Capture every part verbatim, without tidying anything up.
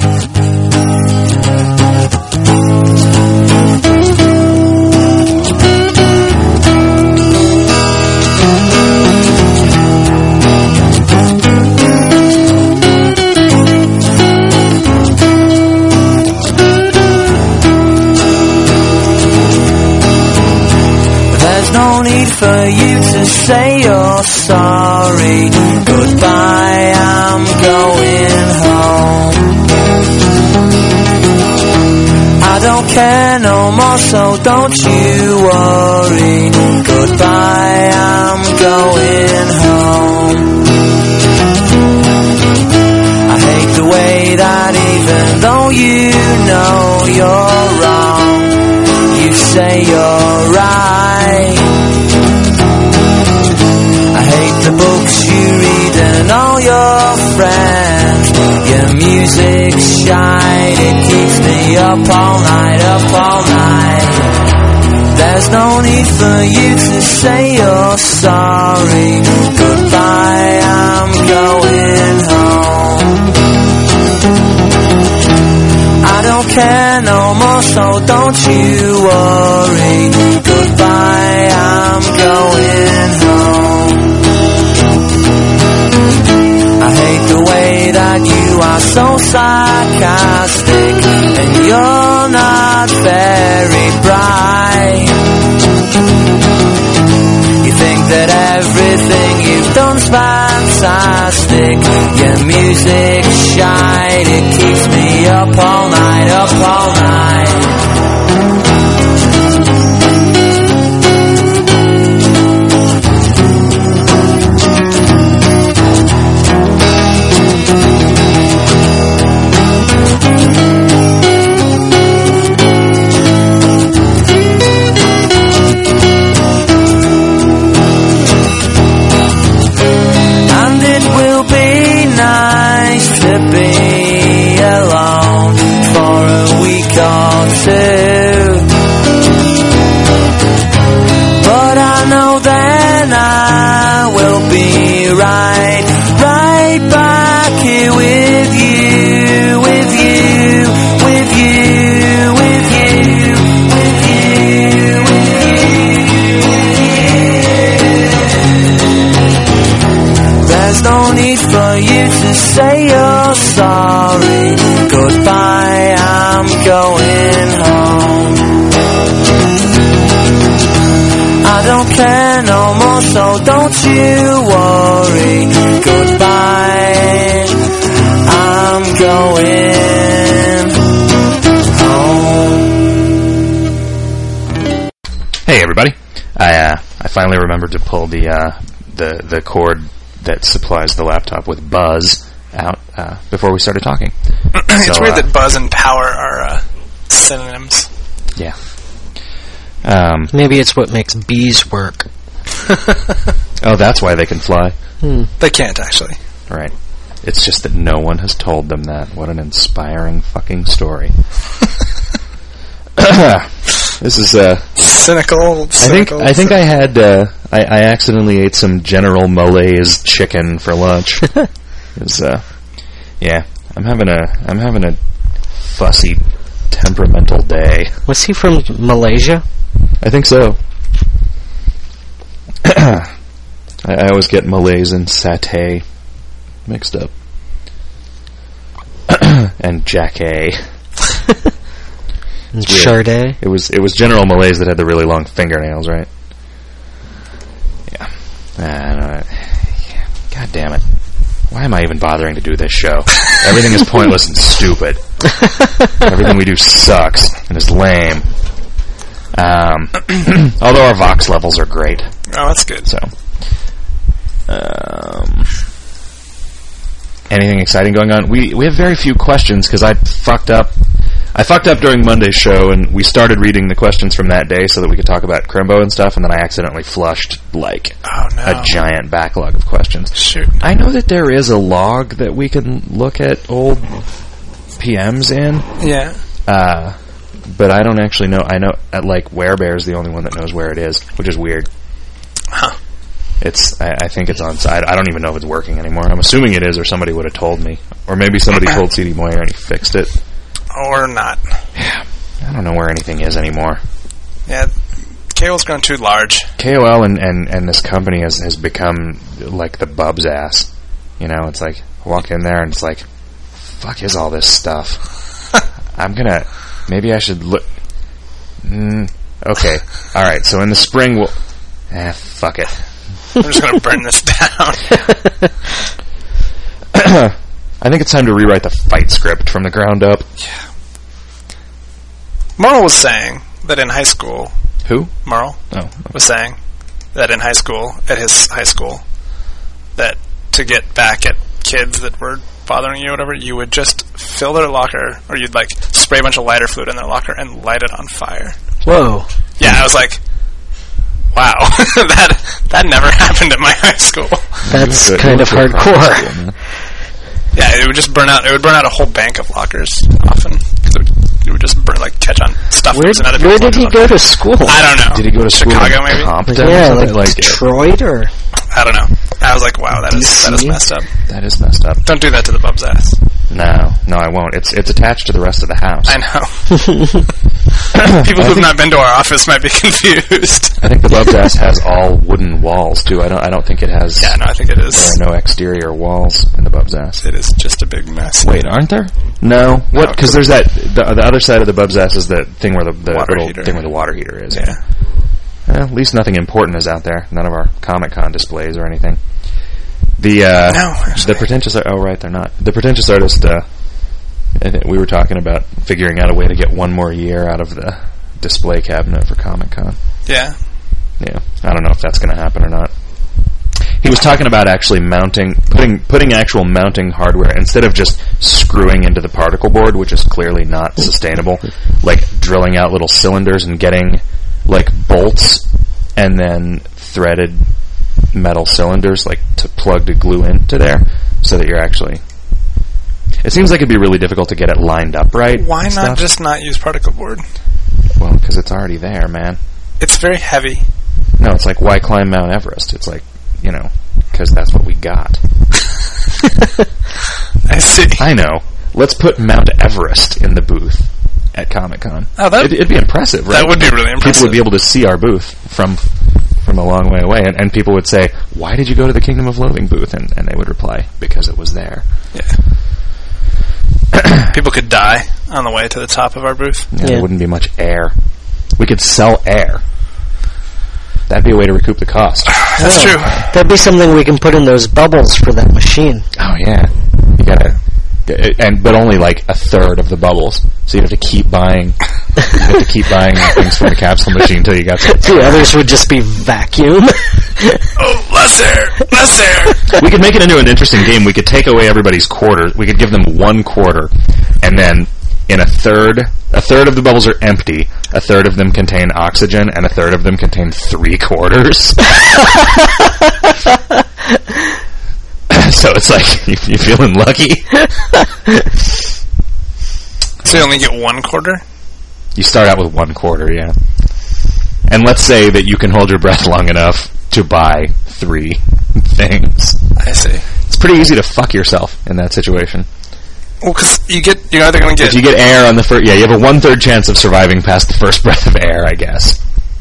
For you to say you're sorry. Goodbye, I'm going home. I don't care no more, so don't you worry. Goodbye, I'm going home. I hate the way that even though you know you're wrong, you say you're right. The books you read and all your friends, your music's shine, it keeps me up all night, up all night. There's no need for you to say you're sorry. Goodbye, I'm going home. I don't care no more, so don't you worry. Goodbye, I'm going home. I hate the way that you are so sarcastic, and you're not very bright. You think that everything you've done's fantastic. Your music's shine, it keeps me up all night, up all night. Be alone for a week or two, but I know then I will be right, right back here with you, with you, with you, with you, with you, with you. There's no need for you to say you're sorry. Goodbye, I'm going home. I don't care no more, so don't you worry. Goodbye, I'm going home. Hey everybody, I uh, I finally remembered to pull the uh, the the cord that supplies the laptop with buzz out uh, before we started talking. It's so, weird uh, that buzz and power are uh, synonyms. Yeah. Um, Maybe it's what makes bees work. oh, that's why they can fly. Hmm. They can't, actually. Right. It's just that no one has told them that. What an inspiring fucking story. This is uh cynical. cynical I think I think I had uh, I, I accidentally ate some General Malaise chicken for lunch. It was, uh, yeah, I'm having a I'm having a fussy, temperamental day. Was he from Malaysia? I think so. I, I always get Malaise and satay mixed up. And Jacquet. And Chardonnay. It was it was General Malaise that had the really long fingernails, right? Yeah. I don't know. God damn it. Why am I even bothering to do this show? Everything is pointless and stupid. Everything we do sucks and is lame. Um, although our Vox levels are great. Oh, that's good. So, um, anything exciting going on? We we have very few questions because I fucked up. I fucked up during Monday's show, and we started reading the questions from that day so that we could talk about Crimbo and stuff, and then I accidentally flushed, like, oh, no. a giant backlog of questions. Shoot. I know that there is a log that we can look at old P Ms in. Yeah. Uh, but I don't actually know. I know, uh, like, Werebear's the only one that knows where it is, which is weird. Huh. It's. I, I think it's on side. I don't even know if it's working anymore. I'm assuming it is, or somebody would have told me, or maybe somebody told C D Moyer and he fixed it. Or not. Yeah, I don't know where anything is anymore. Yeah, K O L's grown too large. K O L and, and, and this company has, has become like the Bub's ass. You know, it's like, walk in there and it's like, fuck is all this stuff? I'm gonna, maybe I should look, mm, okay, alright, so in the spring we'll, eh, fuck it. I'm just gonna burn this down. I think it's time to rewrite the fight script from the ground up. Yeah. Merle was saying that in high school, Who? Merle Oh. was saying that in high school, at his high school, that to get back at kids that were bothering you or whatever, you would just fill their locker, or you'd like spray a bunch of lighter fluid in their locker and light it on fire. Whoa. Yeah, I was like, wow, that that never happened at my high school. That's Good. kind of Good hardcore. practice, man. Yeah, it would just burn out. It would burn out a whole bank of lockers often. It would, it would just burn, like, catch on stuff. Where, that was in other where people's did he lockers. go to school? I don't know. Did he go to school Chicago, in maybe? Compton or Yeah, something? like Like, Detroit or... I don't know. I was like, wow, that is, that is D C? messed up. that is messed up. Don't do that to the Bub's ass. No, no, I won't. It's it's attached to the rest of the house. I know. People I who've think- not been to our office might be confused. I think the Bub's ass has all wooden walls too. I don't. I don't think it has. Yeah, no, I think it There is. are no exterior walls in the Bub's ass. It is just a big mess. Wait, aren't there? No. What? Because there's that. The, the other side of the Bub's ass is the thing where the, the Water little heater. thing where the water heater is. Yeah. Well, at least nothing important is out there. None of our Comic-Con displays or anything. The uh, No, actually. the pretentious. Oh, right, they're not. The pretentious artist. Uh, I think we were talking about figuring out a way to get one more year out of the display cabinet for Comic-Con. Yeah. Yeah, I don't know if that's going to happen or not. He was talking about actually mounting, putting putting actual mounting hardware instead of just screwing into the particle board, which is clearly not sustainable. Like drilling out little cylinders and getting like bolts and then threaded metal cylinders like to plug to glue into there, so that you're actually. It seems like it'd be really difficult to get it lined up right. Why and not stuff. just not use particle board? Well, because it's already there, man. It's very heavy. No, it's like, why climb Mount Everest? It's like, you know, because that's what we got. I see. I know. Let's put Mount Everest in the booth at Comic-Con. Oh, that- it'd, it'd be impressive, right? That would be really impressive. People would be able to see our booth from from a long way away, and, and people would say, why did you go to the Kingdom of Loathing booth? And, and they would reply, because it was there. Yeah. People could die on the way to the top of our booth. Yeah, Yeah. There wouldn't be much air. We could sell air. That'd be a way to recoup the cost. That's Oh, true. That'd be something we can put in those bubbles for that machine. Oh yeah, you gotta, and but only like a third of the bubbles. So you have to keep buying, you have to keep buying things from the capsule machine until you got some. The others would just be vacuum. Oh, less air! Less air! We could make it into an interesting game. We could take away everybody's quarter. We could give them one quarter, and then in a third, a third of the bubbles are empty. A third of them contain oxygen, and a third of them contain three quarters. So it's like, you, you feeling lucky? So you only get one quarter? You start out with one quarter, yeah. And let's say that you can hold your breath long enough to buy three things. I see. It's pretty easy to fuck yourself in that situation. Well, because you get, you're either going to get... If you get air on the first... Yeah, you have a one-third chance of surviving past the first breath of air, I guess.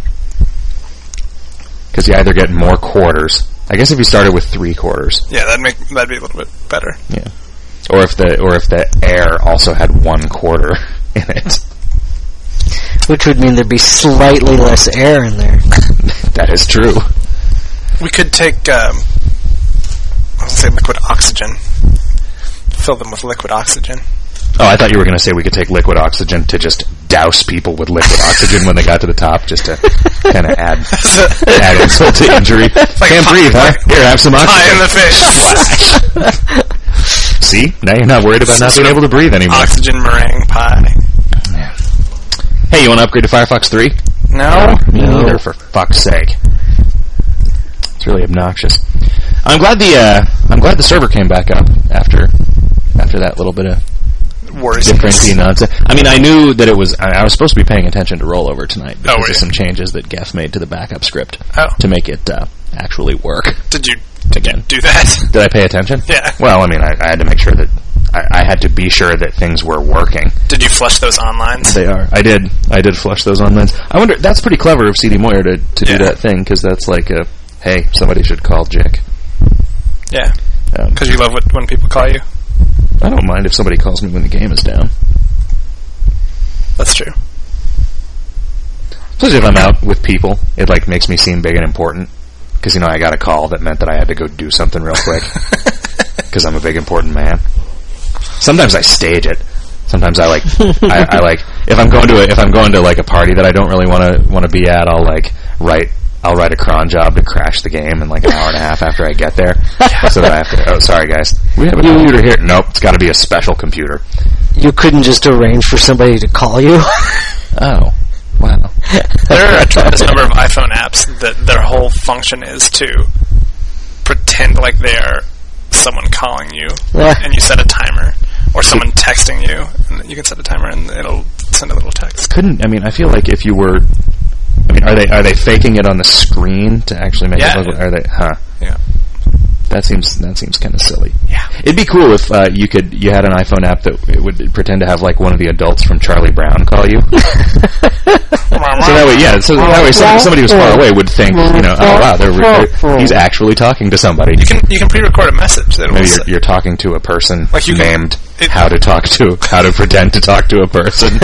Because you either get more quarters. I guess if you started with three quarters. Yeah, that'd make that'd be a little bit better. Yeah. Or if the or if the air also had one quarter in it. Which would mean there'd be slightly less air in there. That is true. We could take, um, I was going to say liquid oxygen. Fill them with liquid oxygen. Oh, I thought you were going to say we could take liquid oxygen to just douse people with liquid oxygen when they got to the top, just to kind of add add insult to injury. Like Can't pie- breathe, huh? Here, have some Pie in oxygen. the face. See? Now you're not worried about not being able to breathe anymore. Oxygen meringue pie. Hey, you want to upgrade to Firefox three? No? Me No. neither, for fuck's sake. It's really obnoxious. I'm glad the uh, I'm glad the server came back up after after that little bit of Worrisome. differency nonsense. I mean, I knew that it was. I, I was supposed to be paying attention to rollover tonight because Oh, were of you? some changes that Geff made to the backup script Oh. to make it uh, actually work. Did you did Again. you do that? Did I pay attention? Yeah. Well, I mean, I, I had to make sure that I, I had to be sure that things were working. Did you flush those onlines? They are. I did. I did flush those online. I wonder. That's pretty clever of C D Moyer to to Yeah. do that thing, because that's like a hey, somebody should call Jick. Yeah. Um, Because you love what, when people call you. I don't mind if somebody calls me when the game is down. That's true. Especially if I'm out with people, it like makes me seem big and important. Because, you know, I got a call that meant that I had to go do something real quick. Because I'm a big important man. Sometimes I stage it. Sometimes I like, I, I like, if I'm going to a, if I'm going to like a party that I don't really want to want to be at, I'll like write, I'll write a cron job to crash the game in like an hour and a half after I get there. So that I have to, oh, sorry guys. We have a computer here. Nope, it's got to be a special computer. You couldn't just arrange for somebody to call you? Oh. Wow. There are a tremendous number of iPhone apps that their whole function is to pretend like they are someone calling you, Yeah. and you set a timer, or someone texting you, and you can set a timer and it'll send a little text. Couldn't, I mean, I feel like if you were, I mean, are they are they faking it on the screen to actually make Yeah. it look, are they, huh? Yeah. That seems that seems kind of silly. Yeah. It'd be cool if uh, you could you had an iPhone app that it would pretend to have like one of the adults from Charlie Brown call you. So that way, yeah. So that way, some, somebody who's far away would think, you know, oh wow, they're, they're, he's actually talking to somebody. You can you can pre-record a message that will Maybe say, you're, you're talking to a person Like you can- named it- how to talk to how to pretend to talk to a person.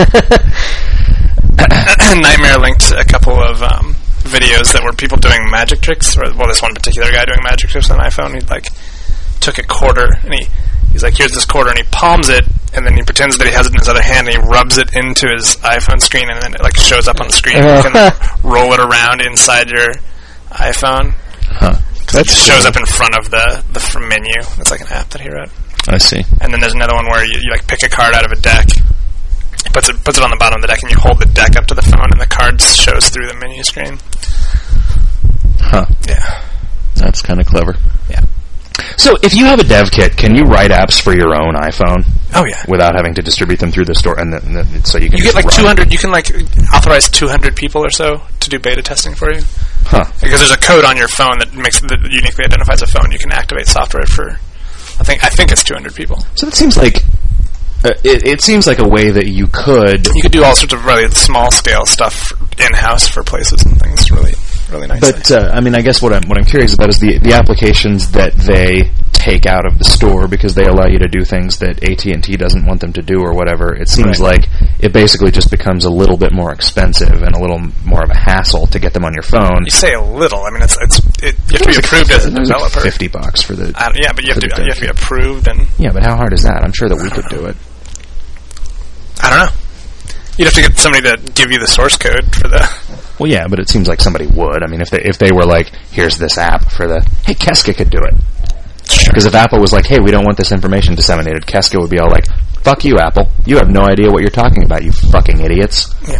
Nightmare linked a couple of um, videos that were people doing magic tricks, or well, this one particular guy doing magic tricks on an iPhone. He like took a quarter and he he's like, here's this quarter, and he palms it, and then he pretends that he has it in his other hand, and he rubs it into his iPhone screen, and then it like shows up on the screen. You can roll it around inside your iPhone. Huh. It shows up in front of the the f- menu. It's like an app that he wrote. I see. And then there's another one where you, you like pick a card out of a deck, puts it puts it on the bottom of the deck, and you hold the deck up to the phone, and the card shows through the menu screen. Huh. Yeah. That's kind of clever. Yeah. So, if you have a dev kit, can you write apps for your own iPhone Oh yeah. without having to distribute them through the store? And then, then- so you can You just get like run- two hundred. You can like authorize two hundred people or so to do beta testing for you, Huh. because there's a code on your phone that makes that uniquely identifies a phone. You can activate software for. I think I think it's two hundred people. So that seems like uh, it, it seems like a way that you could. You could do all sorts of really small scale stuff in house for places and things. Really, really nice. But uh, I mean, I guess what I'm what I'm curious about is the the applications that they take out of the store because they allow you to do things that A T and T doesn't want them to do or whatever. It seems Right. like it basically just becomes a little bit more expensive and a little more of a hassle to get them on your phone. You say a little. I mean, it's it's it, you have to be approved as a It was like developer. Fifty bucks for the. I don't- yeah, but you have for to the you have to be dev kit. approved, and Yeah, but how hard is that? I'm sure that we could do it. I don't know. You'd have to get somebody to give you the source code for the. Well, yeah, but it seems like somebody would. I mean, if they if they were like, here's this app for the, hey, Keska could do it. Because if Apple was like, hey, we don't want this information disseminated, Keska would be all like, fuck you, Apple. You have no idea what you're talking about, you fucking idiots. Yeah.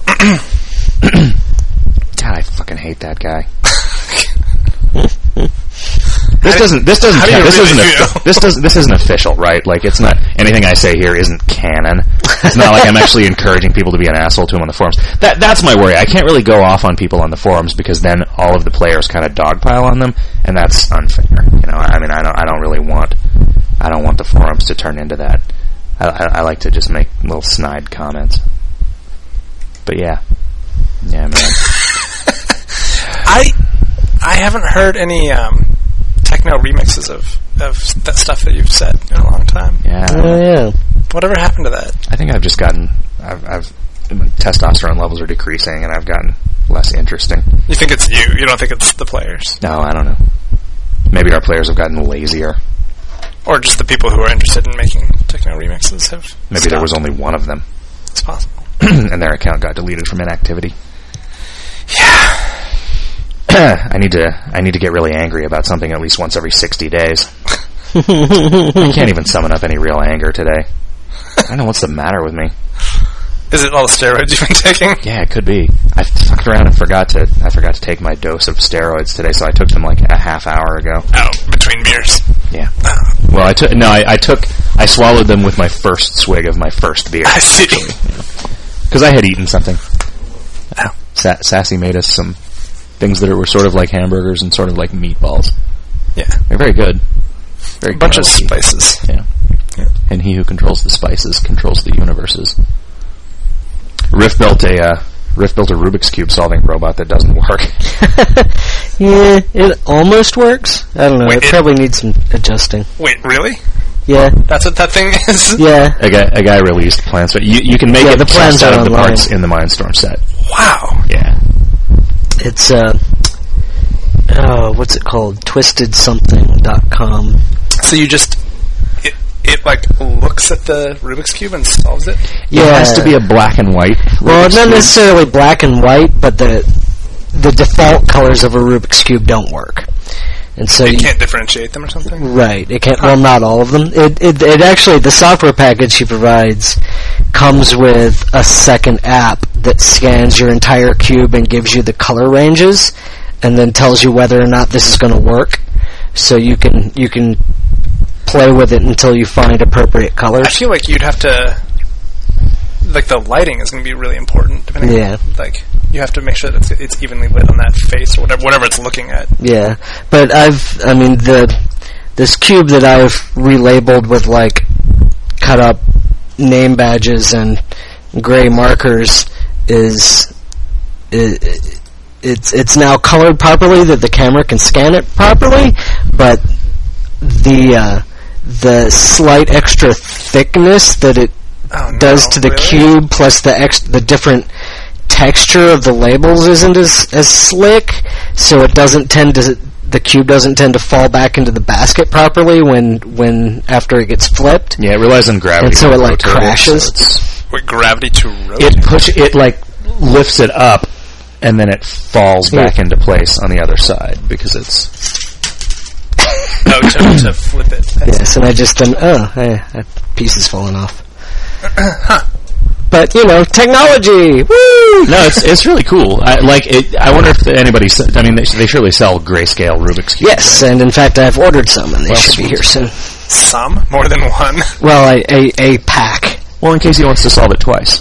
God, I fucking hate that guy. This doesn't. This doesn't. How do you count. This really isn't. feel? A, this doesn't. This isn't official, right? Like, it's not. Anything I say here isn't canon. It's not like I'm actually encouraging people to be an asshole to him on the forums. That that's my worry. I can't really go off on people on the forums because then all of the players kind of dogpile on them, and that's unfair. You know. I mean, I don't. I don't really want. I don't want the forums to turn into that. I, I, I like to just make little snide comments. But yeah, yeah, man. I I haven't heard any um, techno remixes of of that stuff that you've said in a long time. Yeah. Oh, yeah. Whatever happened to that? I think I've just gotten, I've, I've, my testosterone levels are decreasing, and I've gotten less interesting. You think it's you? You don't think it's the players, No, I don't know. Maybe our players have gotten lazier. or just the people who are interested in making techno remixes have? Maybe stopped? there was only one of them, It's possible. and their account got deleted from inactivity. Yeah. I need to, I need to get really angry about something at least once every sixty days. I can't even summon up any real anger today. I don't know what's the matter with me. Is it all the steroids you've been taking? Yeah, it could be. I fucked around and forgot to, I forgot to take my dose of steroids today, so I took them like a half hour ago. Oh, between beers. Yeah. Well, I took no, I, I took, I swallowed them with my first swig of my first beer. I see. Because I had eaten something. Oh. Sa- Sassy made us some things that were sort of like hamburgers and sort of like meatballs. Yeah. They're very good. Very A bunch of garlicky. spices. Yeah. Yeah. And he who controls the spices controls the universes. Riff built a uh, Riff built a Rubik's Cube solving robot that doesn't work. Yeah, it almost works. I don't know. Wait, it, it- probably needs some adjusting. Wait, really? Yeah, That's what that thing is? yeah. A guy, a guy released plans, but you, you can make Yeah, it the plans just out are of the online. parts in the Mindstorm set. Wow. Yeah. It's uh, oh, what's it called? twisted something dot com. So you just... It, it, like, looks at the Rubik's Cube and solves it? It has to be a black and white. Well, Rubik's not Cube. necessarily black and white, but the the default colors of a Rubik's Cube don't work, and so You you, can't differentiate them or something? right. It can't. Well, not all of them. It, it it actually the software package she provides comes with a second app that scans your entire cube and gives you the color ranges, and then tells you whether or not this is going to work. So you can you can play with it until you find appropriate colors. I feel like you'd have to... Like, the lighting is going to be really important. Depending Yeah. On, like, you have to make sure that it's, it's evenly lit on that face or whatever, whatever it's looking at. Yeah, but I've, I mean, the this cube that I've relabeled with like cut up name badges and gray markers is, it, it's it's now colored properly that the camera can scan it properly, but the uh, the slight extra thickness that it Oh, no, does to the really? cube plus the ex- the different texture of the labels isn't as as slick, so it doesn't tend to the cube doesn't tend to fall back into the basket properly when when after it gets flipped. Yeah, it relies on gravity. And so to it, like, rotate crashes? so it's- With gravity to rotate. It push it like lifts it up, and then it falls Yeah. back into place on the other side because it's. Oh, to, to flip it. That's- Yes, and I just done oh, eh, that piece is falling off. But you know, technology. Woo! No, it's it's really cool. I like it. I wonder if anybody. s- I mean, they, they surely sell grayscale Rubik's cubes. Yes, and in fact, I've ordered some, and they Well, should be here soon. Some? More than one? Well, a a, a pack. Well, in case he wants to solve it twice.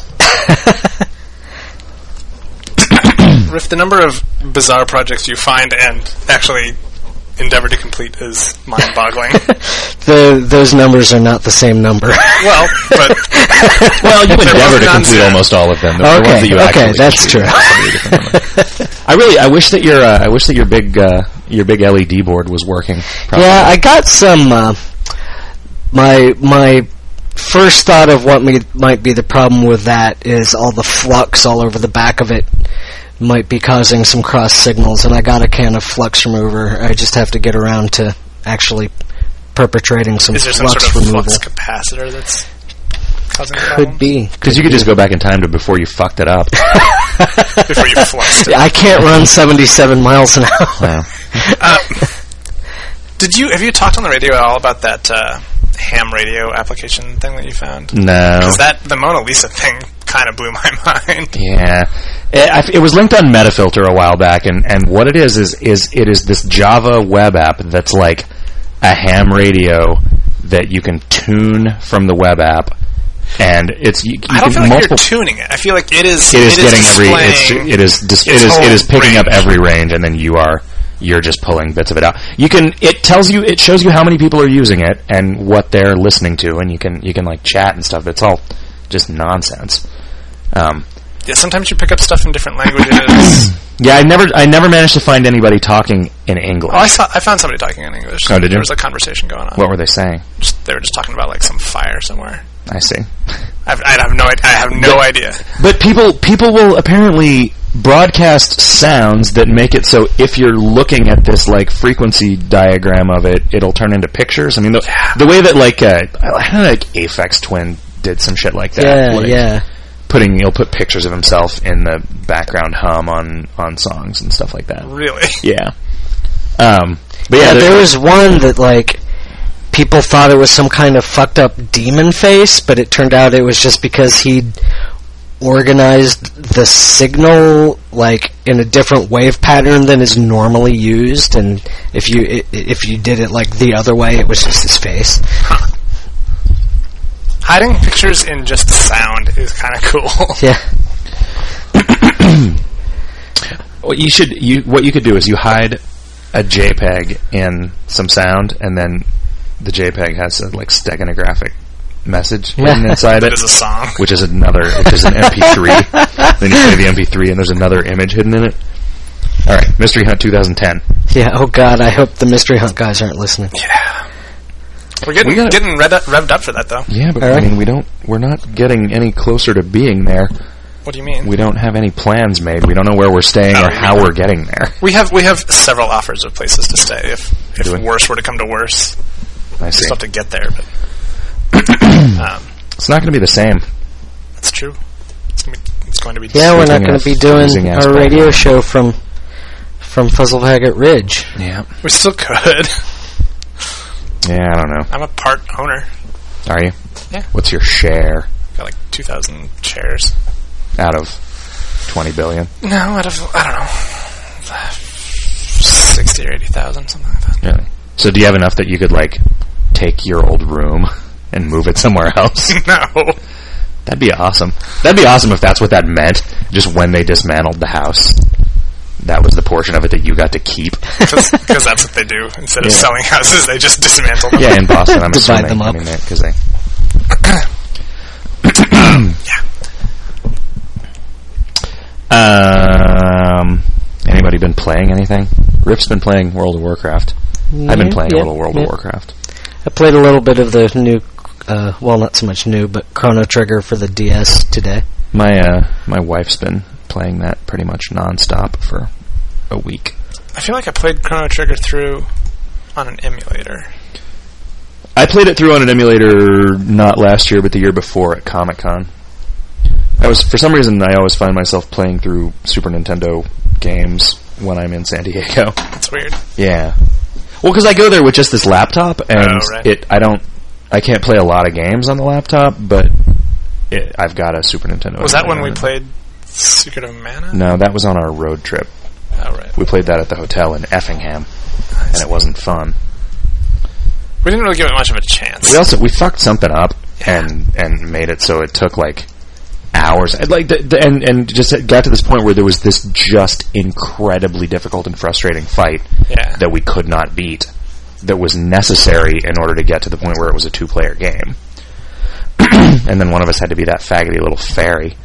Riff, the number of bizarre projects you find and actually endeavor to complete is mind-boggling. The those numbers are not the same number. Well, but Well, you They're endeavor to both complete nonsense. almost all of them. The, the Okay, ones that you okay, actually that's complete true. are probably a different number. I really, I wish that your, uh, I wish that your big, uh, your big L E D board was working. properly. Yeah, I got some. Uh, my my first thought of what me, might be the problem with that is all the flux all over the back of it might be causing some cross signals, and I got a can of flux remover. I just have to get around to actually perpetrating some is there some flux sort of removal. flux capacitor that's causing Could problems? be. Because you could just go back in time to before you fucked it up. Before you fluxed it. Yeah, I can't run seventy-seven miles an hour. Wow. Uh, did you, have you talked on the radio at all about that uh, ham radio application thing that you found? No. Because that, the Mona Lisa thing kind of blew my mind. Yeah, it, I, it was linked on Metafilter a while back, and, and what it is is is it is this Java web app that's like a ham radio that you can tune from the web app, and it's you, you I don't can feel like multiple. you're tuning it. I feel like it is. It is getting every. displaying It's, it is. Dis, it its is. It is whole picking up range. every range, and then you are. You're just pulling bits of it out. You can. It tells you. It shows you how many people are using it and what they're listening to, and you can. You can like chat and stuff. It's all just nonsense. Um, Yeah, sometimes you pick up stuff in different languages. yeah, I never. I never managed to find anybody talking in English. Oh, I saw. I found somebody talking in English. Oh, did you? There was a conversation going on. What were they saying? Just, they were just talking about like some fire somewhere. I see. I've, I have no. I have no But- idea. But people people will apparently broadcast sounds that make it so if you're looking at this like frequency diagram of it, it'll turn into pictures. I mean, the, the way that like uh, I don't know, like Aphex Twin did some shit like that. Yeah, like yeah. Putting he'll put pictures of himself in the background hum on on songs and stuff like that. Really. Yeah. Um. But yeah, Yeah, there- there was one that like people thought it was some kind of fucked up demon face, but it turned out it was just because he'd organized the signal like in a different wave pattern than is normally used, and if you i- if you did it like the other way, it was just his face. Hiding pictures in just sound is kind of cool. Yeah. What you should you what you could do is you hide a JPEG in some sound, and then the JPEG has a like steganographic message hidden inside That it, is a song. which is another, which is an M P three. Then you play the M P three, and there's another image hidden in it. All right, Mystery Hunt twenty ten. Yeah, oh god, I hope the Mystery Hunt guys aren't listening. Yeah. We're getting We gotta- getting revved up, revved up for that, though. Yeah, but All I right. mean, we don't. We're not getting any closer to being there. What do you mean? We don't have any plans made. We don't know where we're staying Oh, or you how mean- we're getting there. We have we have several offers of places to stay if if Do we? worse were to come to worse. I We see. still have to get there, but um, It's not going to be the same. that's true. It's going to be. It's going to be Yeah, we're not Speaking going of to be doing freezing ass our ball. radio show from from Fuzzlehaggett Ridge. Yeah. We still could. Yeah, I don't know. I'm a part owner. Are you? Yeah. What's your share Got like two thousand shares. out of twenty billion? No, out of I don't know, sixty or eighty thousand, something like that. Really? So do you have enough that you could like take your old room and move it somewhere else? No. That'd be awesome. That'd be awesome if that's what that meant. Just when they dismantled the house, that was the portion of it that you got to keep. Because that's what they do. Instead of Yeah. selling houses, they just dismantle them. Yeah, in Boston, I'm Divide assuming. them up. I mean, because they. Um, anybody been playing anything? Rip's been playing World of Warcraft. I've been playing yeah, a little World yeah. of Warcraft. I played a little bit of the new, uh, well, not so much new, but Chrono Trigger for the D S today. My uh, my wife's been playing that pretty much nonstop for a week. I feel like I played Chrono Trigger through on an emulator. I played it through on an emulator not last year, but the year before at Comic Con. I was for some reason I always find myself playing through Super Nintendo games when I'm in San Diego. That's weird. Yeah. Well, because I go there with just this laptop, and Oh, right. it I don't I can't play a lot of games on the laptop, but it, I've got a Super Nintendo. Was that when we emulator. played Secret of Mana? No, that was on our road trip. Oh, right. We played that at the hotel in Effingham, and it wasn't fun. We didn't really give it much of a chance. We also we fucked something up and and made it so it took like hours. And like the, the, and and just it got to this point where there was this just incredibly difficult and frustrating fight Yeah. that we could not beat. That was necessary in order to get to the point where it was a two-player game. And then one of us had to be that faggoty little fairy.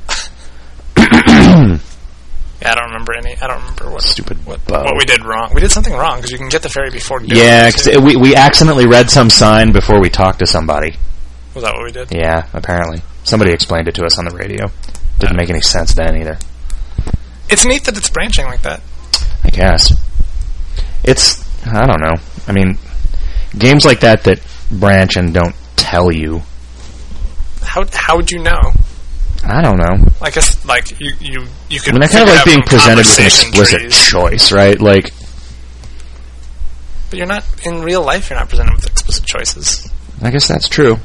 Yeah, I don't remember any. I don't remember what Stupid what, bow. what we did wrong. We did something wrong because you can get the ferry before. doing Yeah, it, 'cause too. it- we we accidentally read some sign before we talked to somebody. Was that what we did? Yeah, apparently. Somebody explained it to us on the radio. Didn't make any sense then either. It's neat that it's branching like that. I guess. It's, I don't know. I mean, games like that that branch and don't tell you, How how would you know? I don't know. I guess like you you you I could. mean, I kind of figure like out being from presented with an conversation explicit trees, choice, right? Like, but you're not in real life. You're not presented with explicit choices. I guess that's true.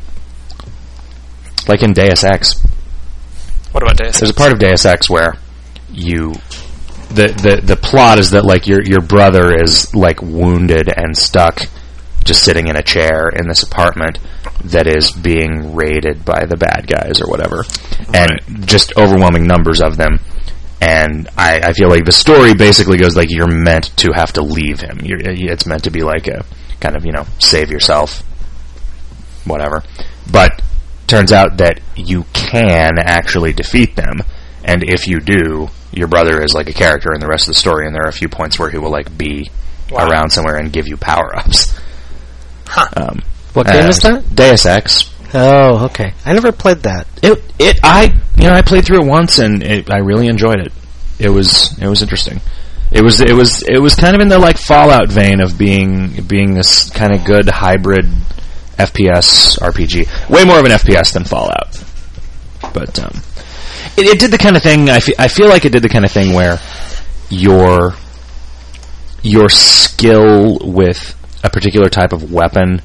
Like in Deus Ex. What about Deus? There's a part of Deus Ex where you... The, the, the plot is that, like, your your brother is, like, wounded and stuck just sitting in a chair in this apartment that is being raided by the bad guys or whatever. And Right. just overwhelming numbers of them. And I, I feel like the story basically goes like you're meant to have to leave him. You're, it's meant to be like a kind of, you know, save yourself, whatever. But turns out that you can actually defeat them. And if you do, your brother is like a character in the rest of the story, and there are a few points where he will like be Wow. around somewhere and give you power-ups. Huh. Um, What game uh, is that? Deus Ex. Oh, okay. I never played that. It it I you know I played through it once and it, I really enjoyed it. It was it was interesting. It was it was it was kind of in the like Fallout vein of being being this kind of good hybrid F P S R P G. Way more of an F P S than Fallout. But um, it, it did the kind of thing. I, fe- I feel like it did the kind of thing where your your skill with a particular type of weapon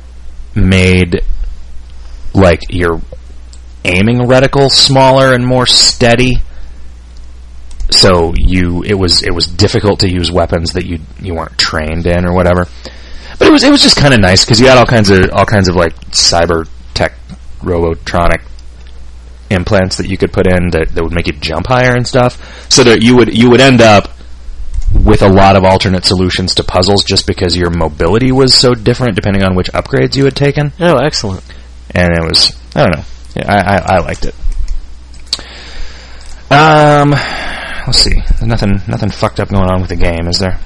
made like your aiming reticle smaller and more steady. So you it was it was difficult to use weapons that you you weren't trained in or whatever. But it was it was just kind of nice because you had all kinds of all kinds of like cyber tech robotronic implants that you could put in that, that would make you jump higher and stuff. So that you would you would end up with a lot of alternate solutions to puzzles just because your mobility was so different depending on which upgrades you had taken. Oh, excellent. And it was, I don't know. Yeah, I, I, I liked it. Um, let's see. There's nothing, nothing fucked up going on with the game, is there?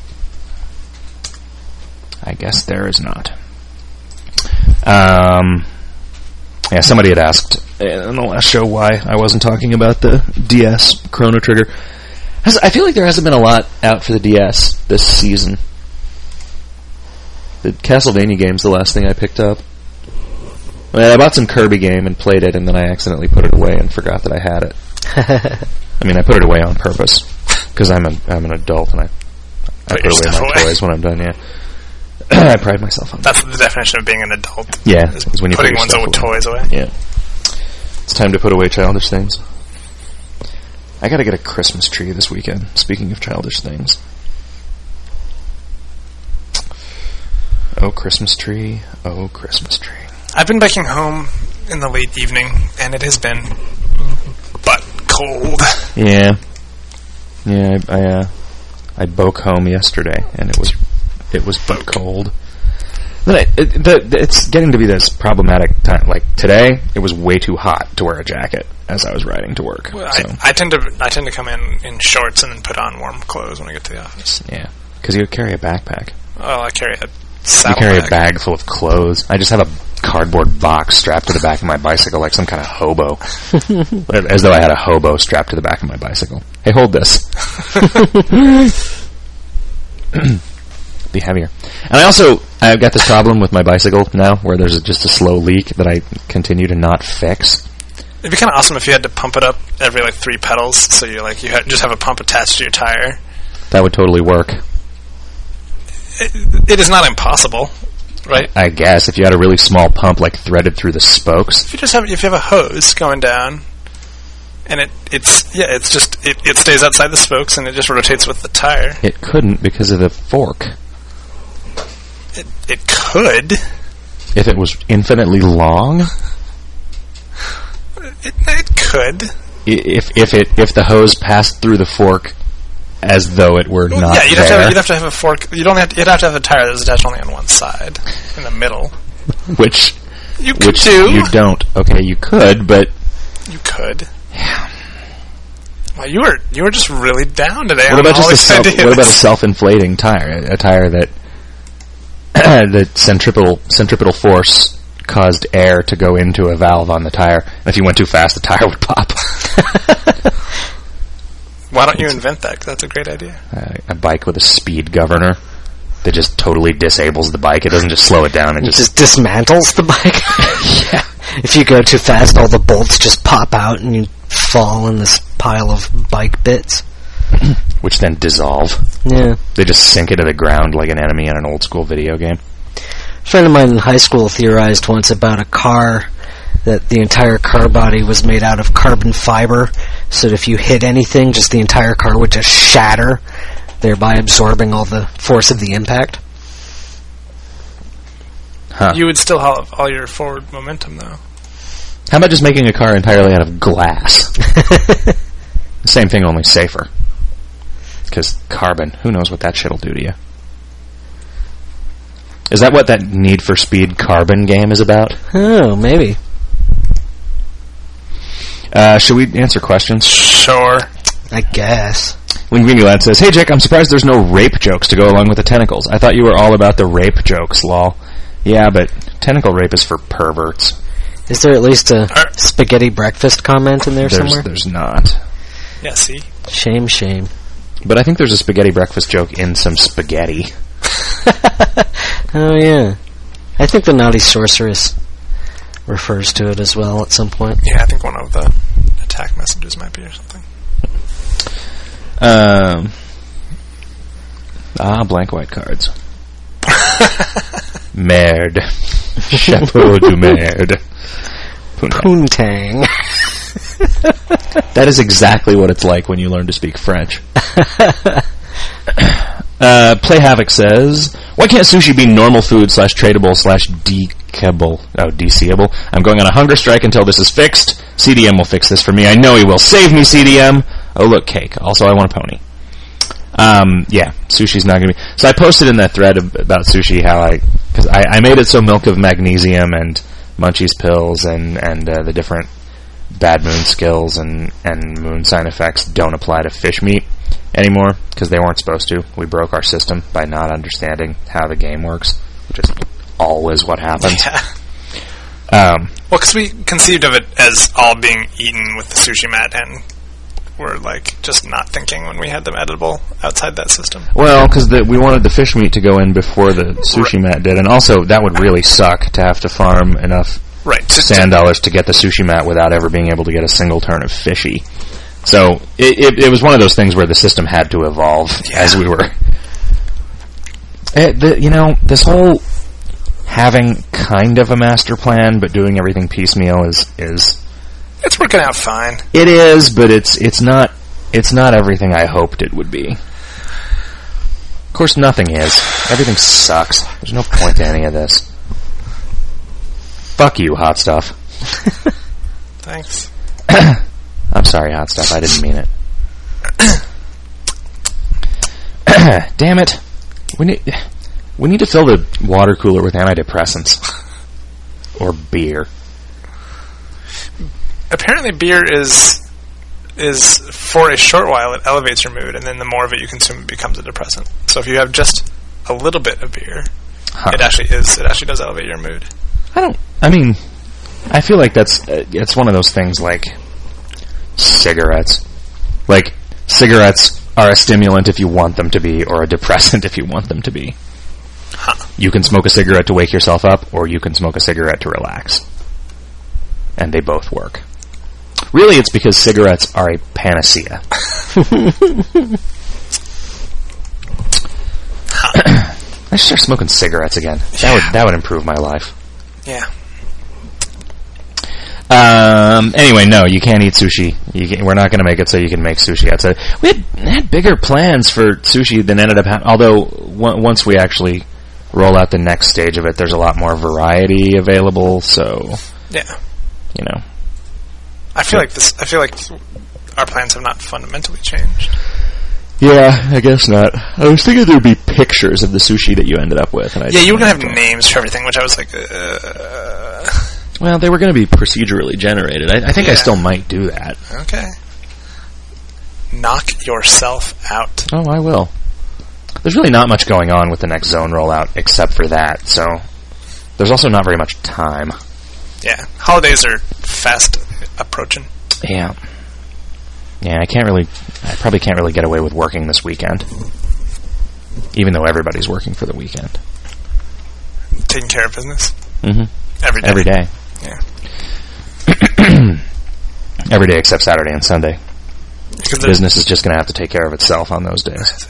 I guess there is not. Um, yeah, somebody had asked in the last show why I wasn't talking about the D S Chrono Trigger. I feel like there hasn't been a lot out for the D S this season. The Castlevania game's the last thing I picked up. I mean, I bought some Kirby game and played it, and then I accidentally put it away and forgot that I had it. I mean, I put it away on purpose because I'm a I'm an adult and I I put, put away my away. toys when I'm done. Yeah, I pride myself on that. That's the definition of being an adult. Yeah, is when you putting put one's own toys away. Yeah, it's time to put away childish things. I gotta get a Christmas tree this weekend. Speaking of childish things. Oh, Christmas tree. Oh, Christmas tree. I've been baking home in the late evening, and it has been but cold. Yeah. Yeah, I, I, uh, I boke home yesterday, and it was it was but cold. But I, it, the, it's getting to be this problematic time. Like, today, it was way too hot to wear a jacket as I was riding to work. Well, so. I, I tend to I tend to come in in shorts and then put on warm clothes when I get to the office. Yeah, because you carry a backpack. Well, I carry a You saddle carry bag. a bag full of clothes. I just have a cardboard box strapped to the back of my bicycle like some kind of hobo. As though I had a hobo strapped to the back of my bicycle. Hey, hold this. Be heavier. And I also, I've got this problem with my bicycle now where there's just a slow leak that I continue to not fix. It'd be kind of awesome if you had to pump it up every like three pedals, so you like you ha- just have a pump attached to your tire. That would totally work. It, it is not impossible, right? I guess if you had a really small pump like threaded through the spokes. If you just have if you have a hose going down, and it it's yeah it's just it, it stays outside the spokes and it just rotates with the tire. It couldn't because of the fork. It it could. If it was infinitely long. It, it could. If if it if the hose passed through the fork as though it were well, not yeah, you'd there. have, to have, you'd have to have a fork. You don't have to, you'd have to have a tire that's attached only on one side, in the middle. Which you could which do. You don't. Okay, you could, but you could. Yeah. Well, you were you were just really down today. What about just a self, ideas. what about a self-inflating tire? A tire that the centripetal centripetal force caused air to go into a valve on the tire, and if you went too fast, the tire would pop. Why don't you invent that? 'Cause that's a great idea. Uh, a bike with a speed governor that just totally disables the bike. It doesn't just slow it down. It, It just, just dismantles the bike. yeah. If you go too fast, all the bolts just pop out and you fall in this pile of bike bits. Which then dissolve. Yeah. They just sink into the ground like an enemy in an old school video game. A friend of mine in high school theorized once about a car that the entire car body was made out of carbon fiber, so that if you hit anything, just the entire car would just shatter, thereby absorbing all the force of the impact. Huh. You would still have all your forward momentum, though. How about just making a car entirely out of glass? Same thing, only safer. Because carbon, who knows what that shit'll do to you? Is that what that Need for Speed Carbon game is about? Oh, maybe. Uh, should we answer questions? Sure. I guess. When Greeny Lad says, "Hey Jake, I'm surprised there's no rape jokes to go along with the tentacles. I thought you were all about the rape jokes, lol." Yeah, but tentacle rape is for perverts. Is there at least a spaghetti breakfast comment in there There's, somewhere? there's not. Yeah, see? Shame, shame. But I think there's a spaghetti breakfast joke in some spaghetti. Oh, yeah. I think the Naughty Sorceress refers to it as well at some point. Yeah, I think one of the attack messages might be or something. Um. Ah, blank white cards. Merde. Chapeau du merde. Poontang. That is exactly what it's like when you learn to speak French. Uh, Play Havoc says, why can't sushi be normal food slash tradable slash decable? Oh, deseeable. I'm going on a hunger strike until this is fixed. C D M will fix this for me. I know he will. Save me, C D M. Oh, look, cake. Also, I want a pony. Um, yeah, sushi's not going to be... So I posted in that thread ab- about sushi how I... Because I, I made it so milk of magnesium and Munchies pills and, and uh, the different bad moon skills and, and moon sign effects don't apply to fish meat anymore, because they weren't supposed to. We broke our system by not understanding how the game works, which is always what happens. Yeah. Um, well, because we conceived of it as all being eaten with the sushi mat, and we're like just not thinking when we had them editable outside that system. Well, because we wanted the fish meat to go in before the sushi right. mat did, and also that would really suck to have to farm enough right. to, sand to, dollars to get the sushi mat without ever being able to get a single turn of fishy. So it, it, it was one of those things where the system had to evolve yeah. as we were. It, the, you know, this whole having kind of a master plan but doing everything piecemeal is is it's working out fine. It is, but it's it's not it's not everything I hoped it would be. Of course, nothing is. Everything sucks. There's no point to any of this. Fuck you, Hot Stuff. Thanks. I'm sorry, Hot Stuff. I didn't mean it. Damn it. We need we need to fill the water cooler with antidepressants. Or beer. Apparently beer is is for a short while it elevates your mood, and then the more of it you consume it becomes a depressant. So if you have just a little bit of beer, huh. it actually is it actually does elevate your mood. I don't I mean I feel like that's uh, it's one of those things like cigarettes. Like, cigarettes are a stimulant if you want them to be, or a depressant if you want them to be. Huh. You can smoke a cigarette to wake yourself up, or you can smoke a cigarette to relax. And they both work. Really, it's because cigarettes are a panacea. I should start smoking cigarettes again. That yeah. would that would improve my life. Yeah. Um. Anyway, no, you can't eat sushi. You can, we're not going to make it so you can make sushi outside. We had, had bigger plans for sushi than ended up happening. Although w- once we actually roll out the next stage of it, there's a lot more variety available. So yeah, you know, I feel like this. I feel like our plans have not fundamentally changed. Yeah, I guess not. I was thinking there'd be pictures of the sushi that you ended up with. And I yeah, you were going to have names for everything, which I was like, uh... Well, they were going to be procedurally generated. I, I think yeah. I still might do that. Okay. Knock yourself out. Oh, I will. There's really not much going on with the next zone rollout except for that, so there's also not very much time. Yeah. Holidays are fast approaching. Yeah. Yeah, I can't really... I probably can't really get away with working this weekend. Even though everybody's working for the weekend. Taking care of business? Mm-hmm. Every day? Every day. Yeah. Every day except Saturday and Sunday. Because business is just going to have to take care of itself on those days.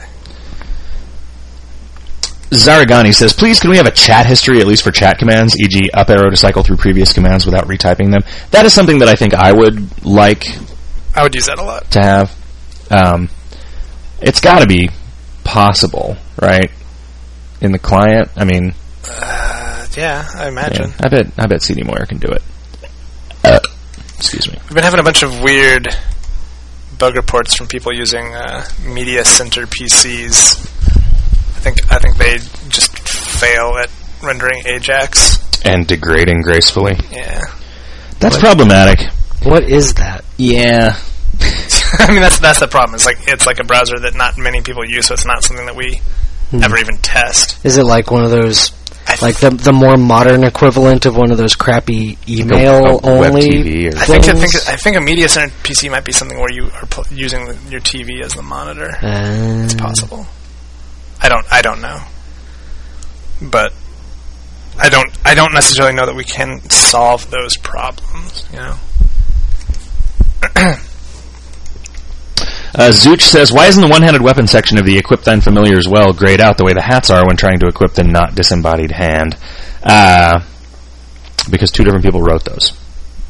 Zaragani says, please can we have a chat history, at least for chat commands, for example up arrow to cycle through previous commands without retyping them? That is something that I think I would like... I would use that a lot. To have. Um, it's got to be possible, right? In the client? I mean... Uh, yeah, I imagine. Yeah, I bet I bet C D Moyer can do it. Uh, excuse me. We've been having a bunch of weird bug reports from people using uh, Media Center P Cs. I think I think they just fail at rendering Ajax. And degrading gracefully. Yeah. That's what, problematic. What is that? Yeah. I mean, that's that's the problem. It's like it's like a browser that not many people use, so it's not something that we hmm. ever even test. Is it like one of those, like the the more modern equivalent of one of those crappy email like a, a only? Web T V or I think I think I think a Media Center P C might be something where you are pl- using the, your T V as the monitor. Uh, it's possible. I don't I don't know, but I don't I don't necessarily know that we can solve those problems. You know. Uh, Zooch says, why isn't the one-handed weapon section of the Equip Thine Familiars well grayed out the way the hats are when trying to equip the not disembodied hand? Uh, because two different people wrote those.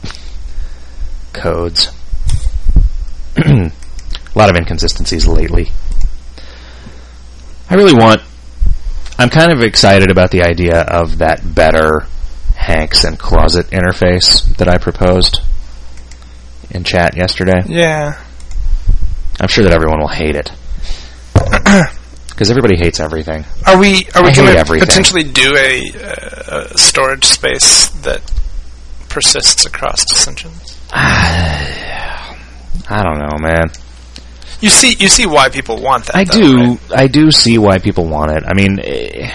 Codes. A lot of inconsistencies lately. I really want... I'm kind of excited about the idea of that better Hanks and Closet interface that I proposed in chat yesterday. Yeah. I'm sure that everyone will hate it. Because everybody hates everything. Are we are we I going hate to everything. potentially do a, uh, a storage space that persists across dissensions? I don't know, man. You see, you see why people want that. I though, do. right? I do see why people want it. I mean, eh,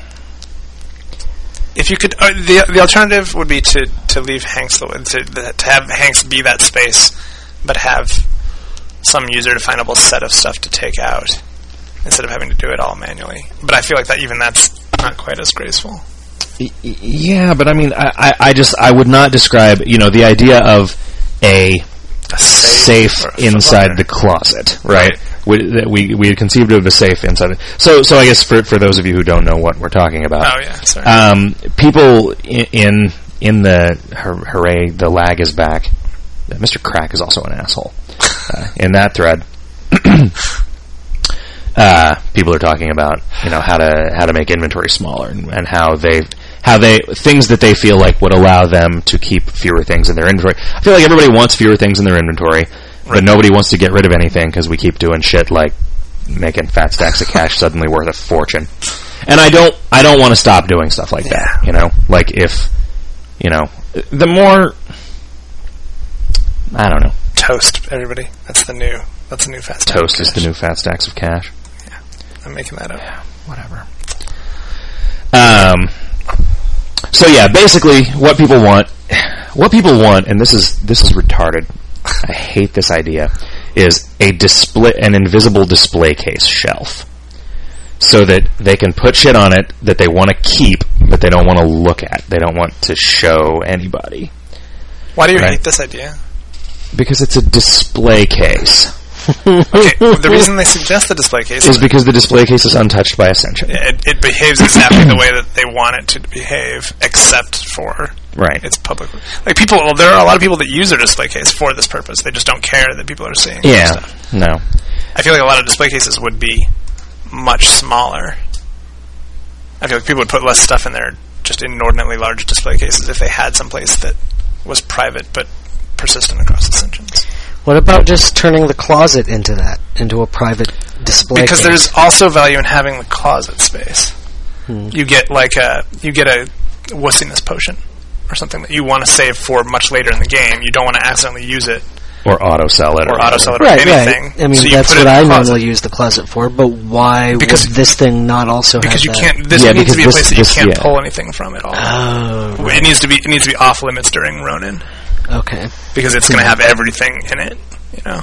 If you could, uh, the the alternative would be to, to leave Hanks the to to have Hanks be that space, but have some user definable set of stuff to take out instead of having to do it all manually. But I feel like that even that's not quite as graceful. y- y- yeah, but I mean, I, I, I just I would not describe. You know, the idea of a A safe safe or a inside footlocker. the closet, right? We, that we we had conceived of a safe inside it. So so I guess for for those of you who don't know what we're talking about, Oh yeah, sorry. um, people in, in in the hur- hooray the lag is back. Mister Crack is also an asshole. Uh, in that thread, uh, people are talking about you know how to how to make inventory smaller and, and how they how they things that they feel like would allow them to keep fewer things in their inventory. I feel like everybody wants fewer things in their inventory, but nobody wants to get rid of anything because we keep doing shit like making fat stacks of cash suddenly worth a fortune. And I don't I don't want to stop doing stuff like that. You know, like if you know the more I don't know. Toast, everybody. That's the new. That's the new fast. Toast is the new fat stacks of cash. I'm making that up. Yeah, whatever. Um. So yeah, basically, what people want, what people want, and this is this is retarded. I hate this idea. Is a display, an invisible display case shelf, so that they can put shit on it that they want to keep, but they don't want to look at. They don't want to show anybody. Why do you Right. hate this idea? Because it's a display case. Okay, well, the reason they suggest the display case Is is because the display case is untouched by Ascension. it, it behaves exactly the way that they want it to behave, except for Right. its public. Like people, well, there are a lot of people that use their display case for this purpose. They just don't care that people are seeing their Yeah. stuff. No. I feel like a lot of display cases would be much smaller. I feel like people would put less stuff in their just inordinately large display cases if they had some place that was private but persistent across Ascensions. What about just turning the closet into that, into a private display Because case? there's also value in having the closet space. Hmm. You get like a you get a wussiness potion or something that you want to save for much later in the game. You don't want to accidentally use it Or auto sell it. or auto sell it or Right, anything. right. I mean, so you that's put what it in I the closet. normally use the closet for, but why Because- would this thing not also Because you have that? can't. This Yeah, needs because to be a this- place that this- you can't yeah. pull anything from at all. Oh, right. It needs to be. It needs to be off limits during Ronin Okay. because it's going to have everything in it. You know.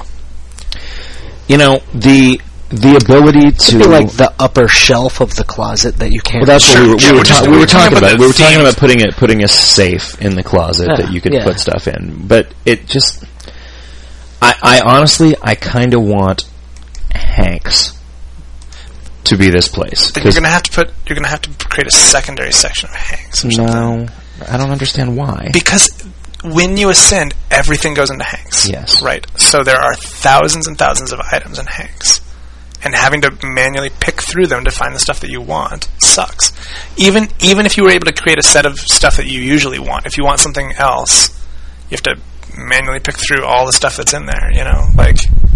You know, the the ability to... It'd be like the upper shelf of the closet that you can't... well, that's what we were, Yeah, we were, we're just- ta- we were we're talking talking about. about We were the talking themes. about putting it, putting a safe in the closet Yeah, that you could yeah. put stuff in. But it just... I, I honestly, I kind of want Hanks to be this place. Then you're 'Cause- going to have to put. You're going to have to create a secondary section of Hanks. Or something. no, I don't understand why. Because when you ascend, everything goes into Hanks. Yes. Right. So there are thousands and thousands of items in Hanks. And having to manually pick through them to find the stuff that you want sucks. Even even if you were able to create a set of stuff that you usually want, if you want something else, you have to manually pick through all the stuff that's in there, you know? Like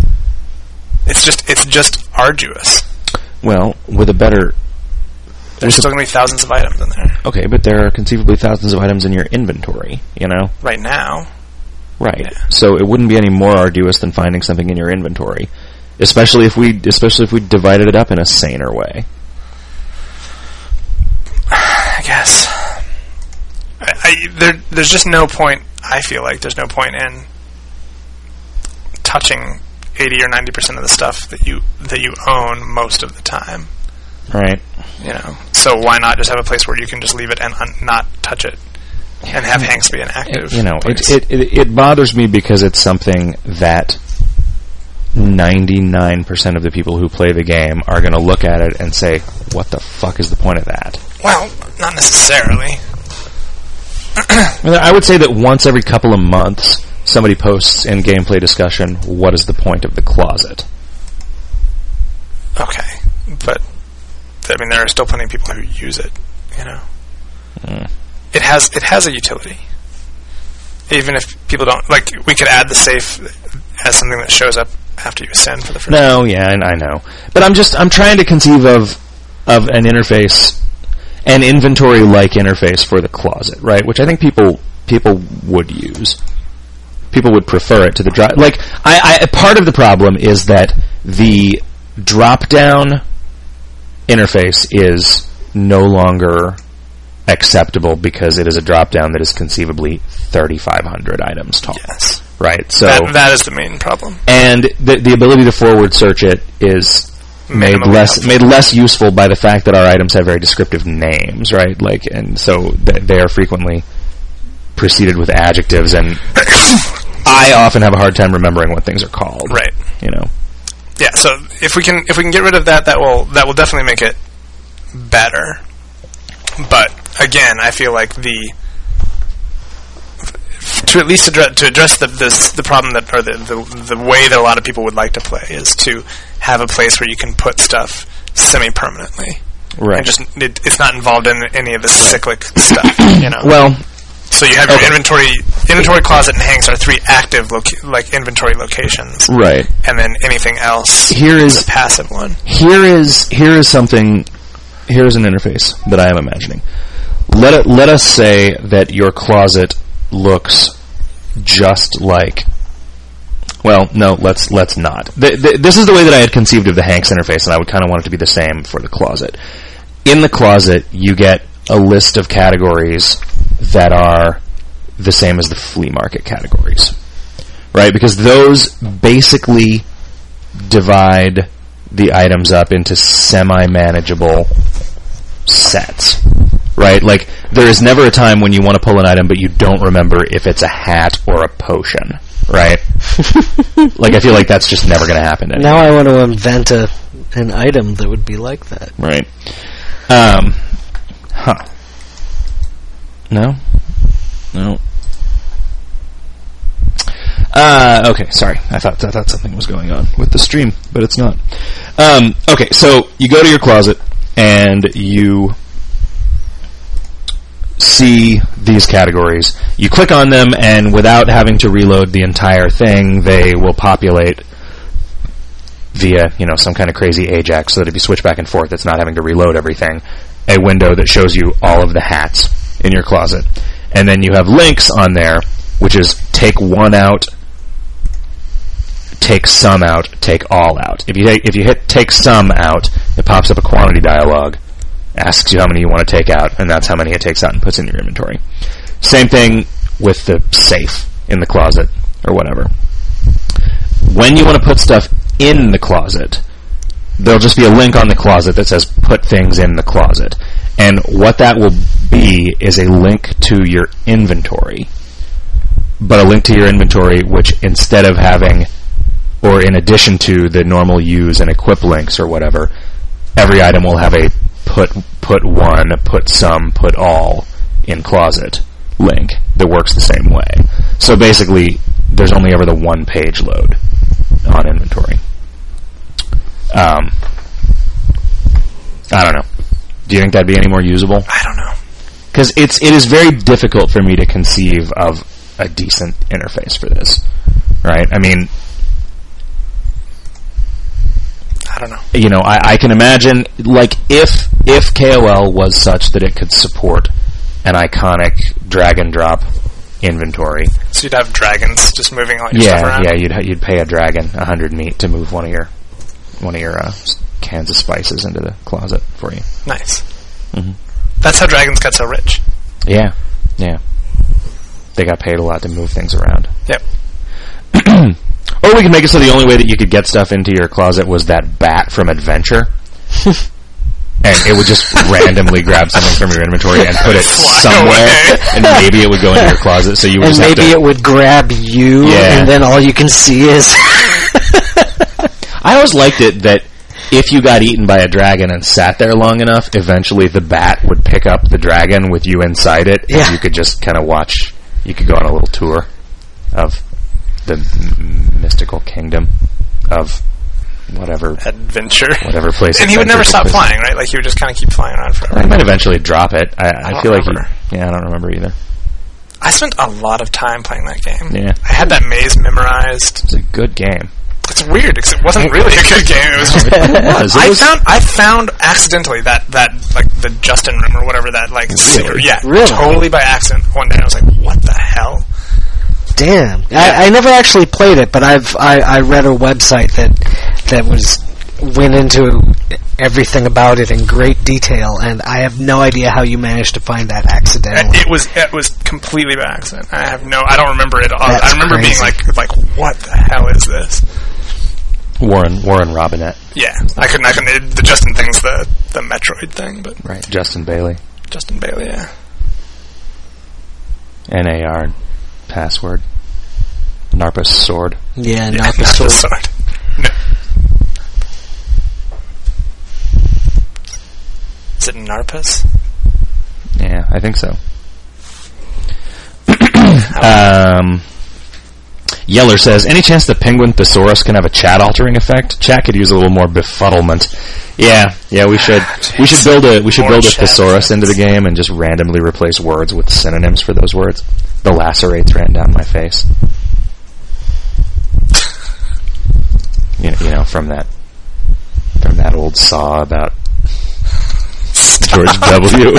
it's just it's just arduous. Well, with a better... There's still going to be thousands of items in there Okay, but there are conceivably thousands of items in your inventory, you know? right now. Right. Yeah. So it wouldn't be any more arduous than finding something in your inventory, especially if we especially if we divided it up in a saner way. I guess. I, I, there, there's just no point, I feel like, there's no point in touching eighty or ninety percent of the stuff that you that you own most of the time. Right. You know? So why not just have a place where you can just leave it and un- not touch it? And have Hanks be an active You know, it, place. it it it bothers me because it's something that ninety-nine percent of the people who play the game are going to look at it and say, "What the fuck is the point of that?" Well, not necessarily. I mean, I would say that once every couple of months, somebody posts in gameplay discussion, "What is the point of the closet?" Okay. But I mean, there are still plenty of people who use it. You know, Mm. it has it has a utility. Even if people don't like, we could add the safe as something that shows up after you ascend for the first. No, yeah, I, I know, but I'm just I'm trying to conceive of of an interface, an inventory-like interface for the closet, right? Which I think people people would use. People would prefer it to the drop. Like, I, I part of the problem is that the drop-down interface is no longer acceptable because it is a drop-down that is conceivably thirty-five hundred items tall. Yes. Right. So that, that is the main problem. And the the ability to forward search it is made Minimally less helpful. made less useful by the fact that our items have very descriptive names, right? Like, and so th- they are frequently preceded with adjectives, and I often have a hard time remembering what things are called. Right. You know. Yeah. So if we can if we can get rid of that, that will that will definitely make it better. But again, I feel like the to at least address, to address the this, the problem that or the, the the way that a lot of people would like to play is to have a place where you can put stuff semi-permanently. Right. And just it, it's not involved in any of the cyclic stuff. You know. Well. So you have your Okay. inventory inventory closet and hanks are three active loca- like inventory locations. Right. And then anything else Here is a passive one. Here is here is something. Here is an interface that I am imagining. Let it, let us say that your closet looks just like. Well, no, let's let's not. Th- th- this is the way that I had conceived of the Hanks interface, and I would kind of want it to be the same for the closet. In the closet, you get a list of categories that are the same as the flea market categories, right? Because those basically divide the items up into semi-manageable sets, right? Like, there is never a time when you want to pull an item but you don't remember if it's a hat or a potion, right? Like, I feel like that's just never going to happen anymore. Now I want to invent a an item that would be like that. Right. Um, huh. No? No. Uh, okay, sorry. I thought I thought something was going on with the stream, but it's not. Um, okay, so you go to your closet and you see these categories. You click on them, and without having to reload the entire thing, they will populate via, you know, some kind of crazy Ajax, so that if you switch back and forth, it's not having to reload everything. A window that shows you all of the hats in your closet. And then you have links on there, which is take one out, take some out, take all out. If you take, if you hit take some out, it pops up a quantity dialog, asks you how many you want to take out, and that's how many it takes out and puts in your inventory. Same thing with the safe in the closet, or whatever. When you want to put stuff in the closet, there'll just be a link on the closet that says put things in the closet. And what that will be is a link to your inventory. But a link to your inventory which, instead of having, or in addition to the normal use and equip links or whatever, every item will have a put put one, put some, put all in closet link that works the same way. So basically, there's only ever the one page load on inventory. Um, I don't know. Do you think that'd be any more usable? I don't know. Because it's it is very difficult for me to conceive of a decent interface for this, right? I mean, I don't know. you know, I, I can imagine, like, if if K O L was such that it could support an iconic drag and drop inventory. So you'd have dragons just moving all your Yeah, stuff around? yeah, you'd ha- you'd pay a dragon a hundred meat to move one of your one of your uh, s- cans of spices into the closet for you. Nice. Mm-hmm. That's how dragons got so rich. Yeah, yeah. They got paid a lot to move things around. Yep. Or we could make it so the only way that you could get stuff into your closet was that bat from Adventure. And it would just randomly grab something from your inventory and put it somewhere, and maybe it would go into your closet, so you would And just have maybe to... it would grab you, Yeah. and then all you can see is... I always liked it that if you got eaten by a dragon and sat there long enough, eventually the bat would pick up the dragon with you inside it, Yeah. and you could just kind of watch... You could go on a little tour of the m- mystical kingdom of whatever adventure, whatever place. And he would never stop place. flying, right? Like he would just kind of keep flying around forever. I might eventually drop it. I, I, I feel remember. like he, yeah, I don't remember either. I spent a lot of time playing that game. Yeah, I had that maze memorized. It's a good game. It's weird because it wasn't really a good game. It was just. It was. It I was found I found accidentally that, that like the Justin room or whatever that like secret, yeah Really? totally by accident one day. I was like, what the hell? Damn. Yeah. I, I never actually played it, but I've I, I read a website that that was went into everything about it in great detail, and I have no idea how you managed to find that accidentally. It was it was completely by accident. I have no I don't remember it. All. That's I remember crazy. being like like what the hell is this? Warren Warren Robinette. Yeah, I couldn't I couldn't it, the Justin thing's the the Metroid thing, but Right. Justin Bailey. Justin Bailey, yeah. N A R password. Narpa's sword. Yeah, Yeah, not the not the sword. sword. No. Is it Narpas? Yeah, I think so. um, Yeller says, any chance the penguin thesaurus can have a chat altering effect? Chat could use a little more befuddlement. Yeah, yeah, we should we should build a we should More build a chat thesaurus effects. into the game and just randomly replace words with synonyms for those words. The lacerates ran down my face. You know, you know, from that from that old saw about George W.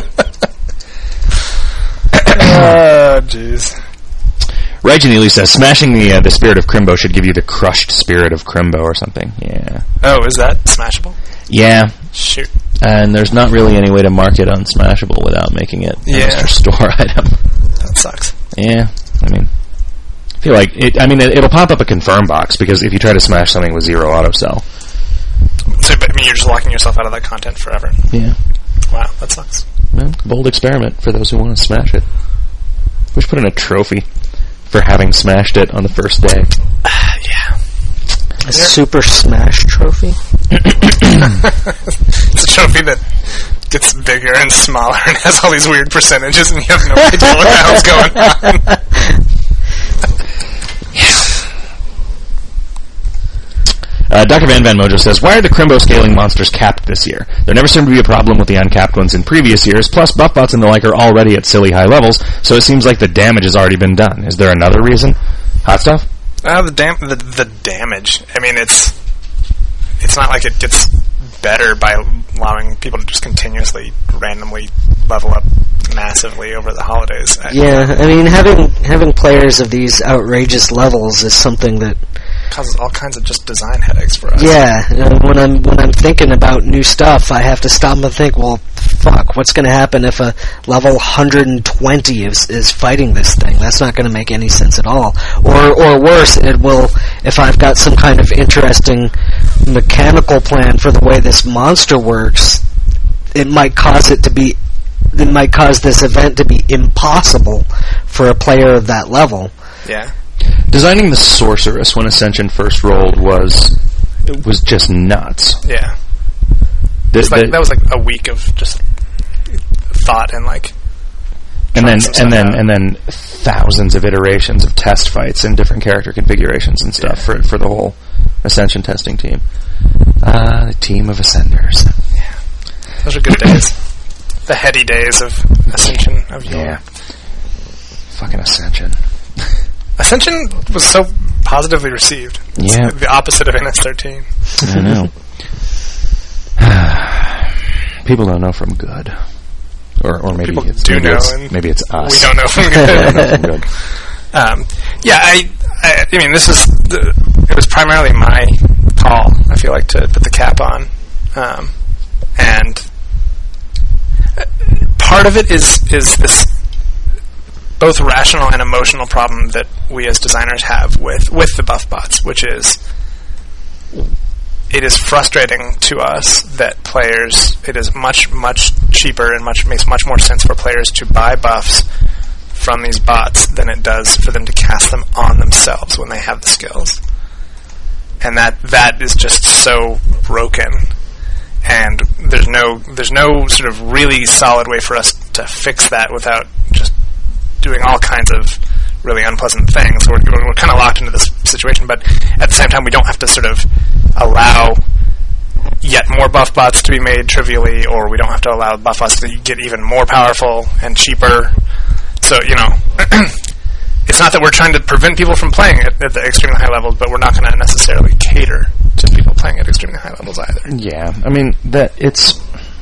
Oh, jeez. Reggie Neely says, smashing the uh, the spirit of Crimbo should give you the crushed spirit of Crimbo or something. Yeah. Oh, is that Smashable? Yeah. Shoot. And there's not really any way to mark it on Smashable without making it an Yeah. extra store item. That sucks. Yeah. I mean, I feel like, it, I mean, it, it'll pop up a confirm box because if you try to smash something with zero auto sell. So, but, I mean, you're just locking yourself out of that content forever. Yeah. Wow, that sucks. Well, bold experiment for those who want to smash it. We should put in a trophy for having smashed it on the first day. Yeah. A Super Smash trophy? It's a trophy that gets bigger and smaller and has all these weird percentages and you have no idea what the hell's going on. Uh, Doctor Van Van Mojo says, why are the Crimbo scaling monsters capped this year? There never seemed to be a problem with the uncapped ones in previous years, plus buff bots and the like are already at silly high levels, so it seems like the damage has already been done. Is there another reason? Hot stuff? Uh, the, dam- the the damage. I mean, it's it's not like it gets better by allowing people to just continuously, randomly level up massively over the holidays. I- Yeah, I mean, having having players of these outrageous levels is something that causes all kinds of just design headaches for us. Yeah, uh, when I'm when I'm thinking about new stuff, I have to stop and think. Well, fuck, what's going to happen if a level one hundred twenty is is fighting this thing? That's not going to make any sense at all. Or or worse, it will if I've got some kind of interesting mechanical plan for the way this monster works. It might cause it to be. It might cause this event to be impossible for a player of that level. Yeah. Designing the Sorceress when Ascension first rolled was it was just nuts. Yeah. The, It's like, the- that was like a week of just thought and like and then trying some and then stuff out. and then thousands of iterations of test fights and different character configurations and stuff for for the whole Ascension testing team. Uh, the team of Ascenders. Those are good days. The heady days of Ascension of yore. Yeah. Fucking Ascension. Ascension was so positively received. It's Yeah. the opposite of N S thirteen. I know. People don't know from good. Or or maybe People it's do maybe know, it's, and maybe it's us. We don't know from We good. don't know from good. um, yeah, I, I, I mean, this is the, it was primarily my call. I feel like to put the cap on, um, and part of it is is this both rational and emotional problem that we as designers have with with the buff bots, which is it is frustrating to us that players, it is much, much cheaper and much makes much more sense for players to buy buffs from these bots than it does for them to cast them on themselves when they have the skills. And that that is just so broken. And there's no there's no sort of really solid way for us to fix that without just doing all kinds of really unpleasant things. We're, we're kind of locked into this situation, but at the same time, we don't have to sort of allow yet more buff bots to be made trivially, or we don't have to allow buff bots to get even more powerful and cheaper. So, you know, it's not that we're trying to prevent people from playing it at the extremely high levels, but we're not going to necessarily cater to people playing at extremely high levels either. Yeah, I mean, that it's...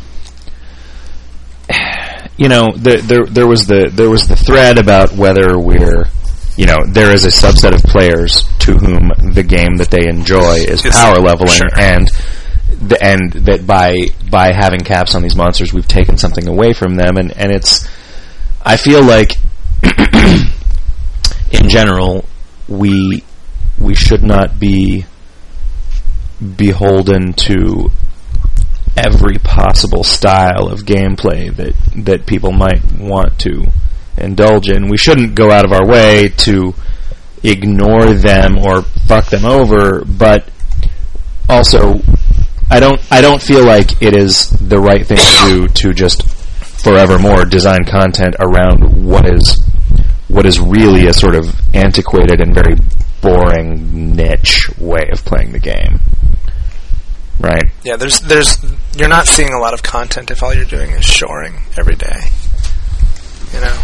You know, the, there there was the there was the thread about whether we're, you know, there is a subset of players to whom the game that they enjoy is It's- power leveling, sure. and the, and that by by having caps on these monsters, we've taken something away from them, and, and it's, I feel like, in general, we we should not be beholden to every possible style of gameplay that that people might want to indulge in. We shouldn't go out of our way to ignore them or fuck them over, but also I don't I don't feel like it is the right thing to do to just forevermore design content around what is what is really a sort of antiquated and very boring niche way of playing the game. Right. Yeah, there's there's you're not seeing a lot of content if all you're doing is shoring every day, you know,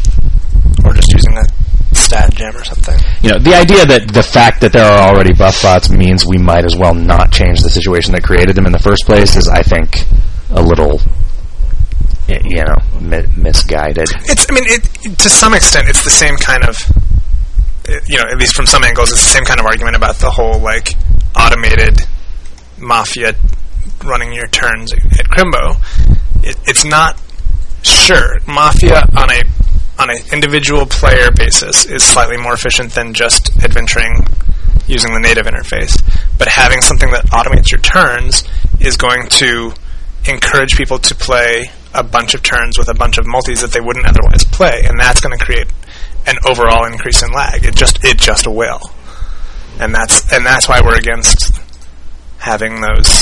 or just using a stat gem or something. You know, the idea that the fact that there are already buff bots means we might as well not change the situation that created them in the first place is, I think, a little, y- you know, mi- misguided. It's I mean, it, to some extent, it's the same kind of, you know, at least from some angles, it's the same kind of argument about the whole like automated Mafia running your turns at Crimbo. It, it's not sure Mafia on a on an individual player basis is slightly more efficient than just adventuring using the native interface, but having something that automates your turns is going to encourage people to play a bunch of turns with a bunch of multis that they wouldn't otherwise play, and that's going to create an overall increase in lag. It just it just will, and that's and that's why we're against having those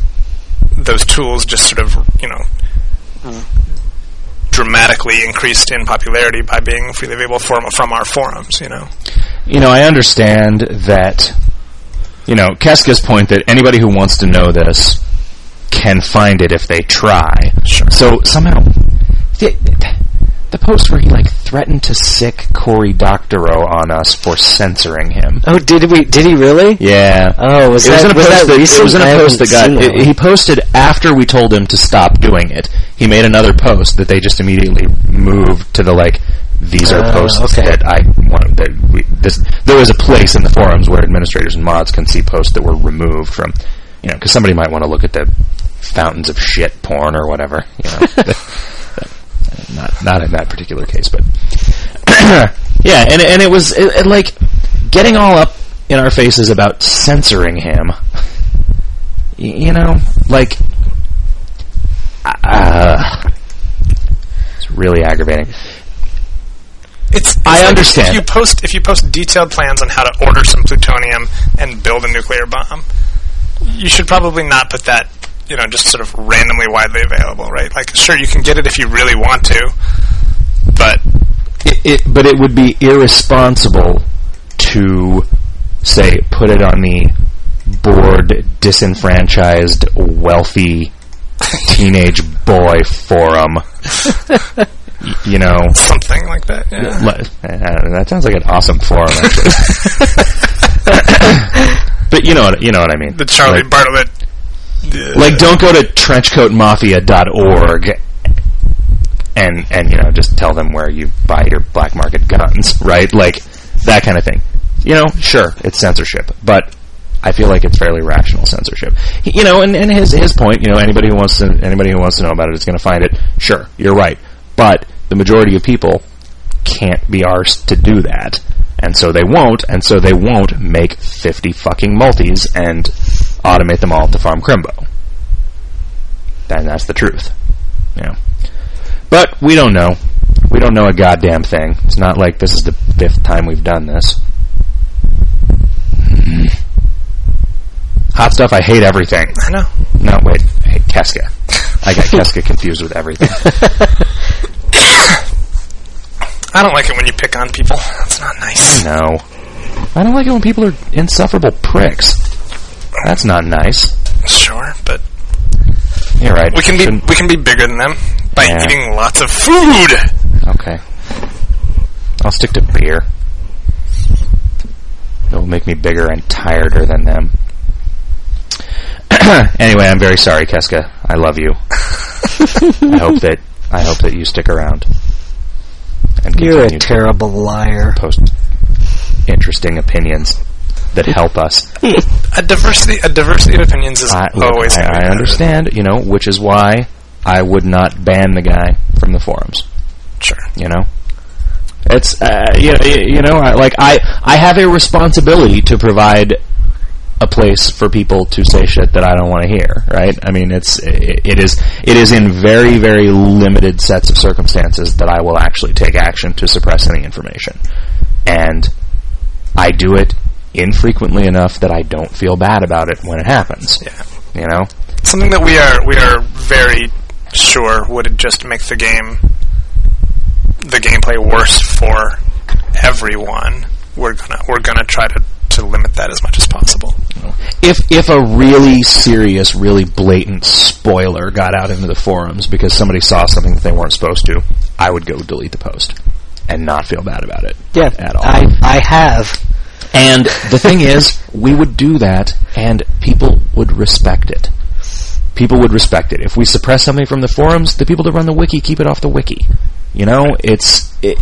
those tools just sort of, you know, mm. dramatically increased in popularity by being freely available from from our forums, you know. You know, I understand that, you know, Keska's point that anybody who wants to know this can find it if they try. Sure. So somehow, the, the post where he like threatened to sick Cory Doctorow on us for censoring him. Oh, did we? Did he really? Yeah. Oh, was it that was in a was post that that, recent? it was in a I post that got haven't seen it, that he posted after we told him to stop doing it. He made another post that they just immediately moved to the like, these are Uh, posts okay. that I want. That we, this there is a place in the forums where administrators and mods can see posts that were removed from, you know, because somebody might want to look at the fountains of shit porn or whatever. You know, not not in that particular case, but yeah, and and it was it, it, like getting all up in our faces about censoring him. Y- you know, like uh, it's really aggravating. It's, it's I like understand. If you post if you post detailed plans on how to order some plutonium and build a nuclear bomb, you should probably not put that, you know, just sort of randomly widely available, right? Like, sure, you can get it if you really want to, but It, it, but it would be irresponsible to say put it on the bored, disenfranchised, wealthy teenage boy forum. Y- you know, something like that. Yeah. le- uh, that sounds like an awesome forum, actually. But you know what you know what I mean. The Charlie Like- Bartlett. Uh, Like, don't go to trenchcoat mafia dot org and, and, you know, just tell them where you buy your black market guns, right? Like, that kind of thing. You know, sure, it's censorship, but I feel like it's fairly rational censorship. He, you know, and, and his his point, you know, anybody who wants to anybody who wants to know about it is going to find it. Sure, you're right. But the majority of people can't be arsed to do that. And so they won't, and so they won't make fifty fucking multis and automate them all to farm Crimbo. And that's the truth. Yeah. But we don't know. We don't know a goddamn thing. It's not like this is the fifth time we've done this. Mm. Hot stuff, I hate everything. I know. No, wait. I hate Keska. I got Keska confused with everything. I don't like it when you pick on people. That's not nice. No. I don't like it when people are insufferable pricks. That's not nice. Sure, but you're right. We can be Shouldn't- we can be bigger than them by Yeah. eating lots of food. Okay. I'll stick to beer. It'll make me bigger and tireder than them. Anyway, I'm very sorry, Keska. I love you. I hope that I hope that you stick around. And You're a continue to terrible liar. post interesting opinions that help us. A diversity a diversity of opinions is I, look, always. I, gonna be I better. understand, you know, which is why I would not ban the guy from the forums. Sure. You know, it's uh, you, you know, I, like I I have a responsibility to provide a place for people to say shit that I don't want to hear. Right? I mean, it's it, it is it is in very very limited sets of circumstances that I will actually take action to suppress any information, and I do it infrequently enough that I don't feel bad about it when it happens. Yeah. You know, Something that we are we are very sure would just make the game the gameplay worse for everyone. We're gonna we're gonna try to, to limit that as much as possible. if if a really serious, really blatant spoiler got out into the forums because somebody saw something that they weren't supposed to, I would go delete the post and not feel bad about it. Yeah, at all. I I have. And the thing is, we would do that, and people would respect it. People would respect it. If we suppress something from the forums, the people that run the wiki keep it off the wiki. You know, it's... It,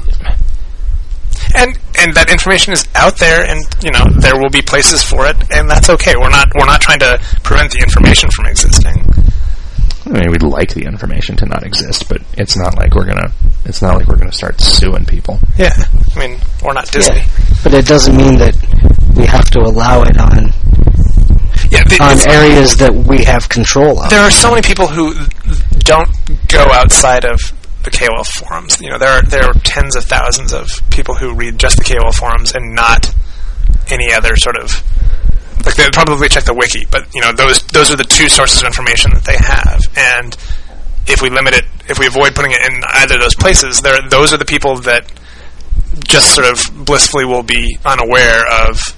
And and that information is out there, and you know there will be places for it, and that's okay. We're not we're not trying to prevent the information from existing. I mean, we'd like the information to not exist, but it's not like we're gonna... It's not like we're gonna start suing people. Yeah, I mean we're not Disney. Yeah. But it doesn't mean that we have to allow it on Yeah, the, on it's- areas that we have control of. there are so many people who don't go outside of the K O L forums. You know, there are there are tens of thousands of people who read just the K O L forums and not any other sort of. Like they would probably check the wiki, but you know those those are the two sources of information that they have. And if we limit it, if we avoid putting it in either of those places, there those are the people that just sort of blissfully will be unaware of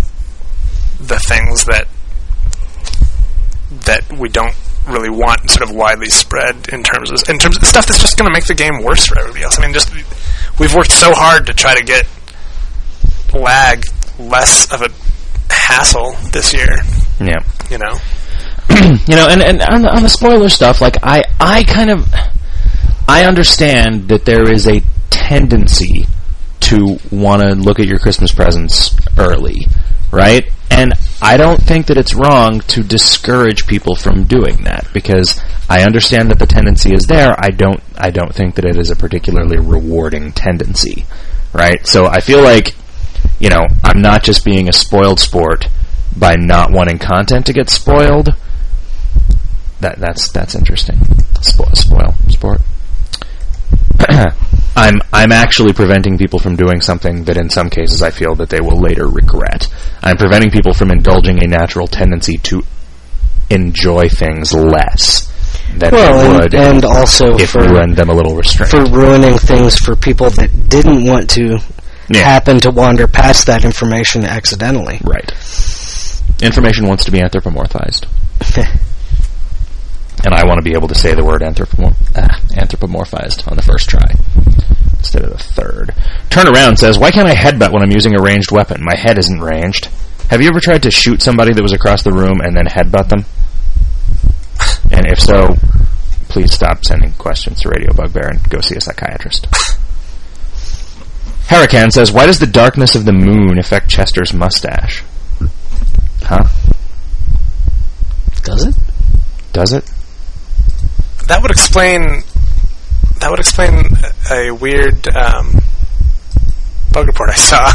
the things that that we don't really want sort of widely spread in terms of in terms of stuff that's just going to make the game worse for everybody else. I mean, just we've worked so hard to try to get lag less of a hassle this year. Yeah. You know, You know, and, and on, the, on the spoiler stuff, like, I, I kind of... I understand that there is a tendency to want to look at your Christmas presents early, right? And I don't think that it's wrong to discourage people from doing that, because I understand that the tendency is there. I don't I don't think that it is a particularly rewarding tendency, right? So I feel like, you know, I'm not just being a spoiled sport by not wanting content to get spoiled. That that's that's interesting. Spoil, spoil sport. I'm I'm actually preventing people from doing something that in some cases I feel that they will later regret. I'm preventing people from indulging a natural tendency to enjoy things less than well, they and, would and also if for we run them a little restrained. for ruining things for people that didn't want to Yeah. happen to wander past that information accidentally. Right. Information wants to be anthropomorphized. And I want to be able to say the word anthropomor- ah, anthropomorphized on the first try instead of the third. Turnaround says, why can't I headbutt when I'm using a ranged weapon? My head isn't ranged. Have you ever tried to shoot somebody that was across the room and then headbutt them? And if so, please stop sending questions to Radio Bugbear and go see a psychiatrist. Hurricane says, why does the darkness of the moon affect Chester's mustache? Huh? Does it? Does it? that would explain that would explain a weird um, bug report I saw.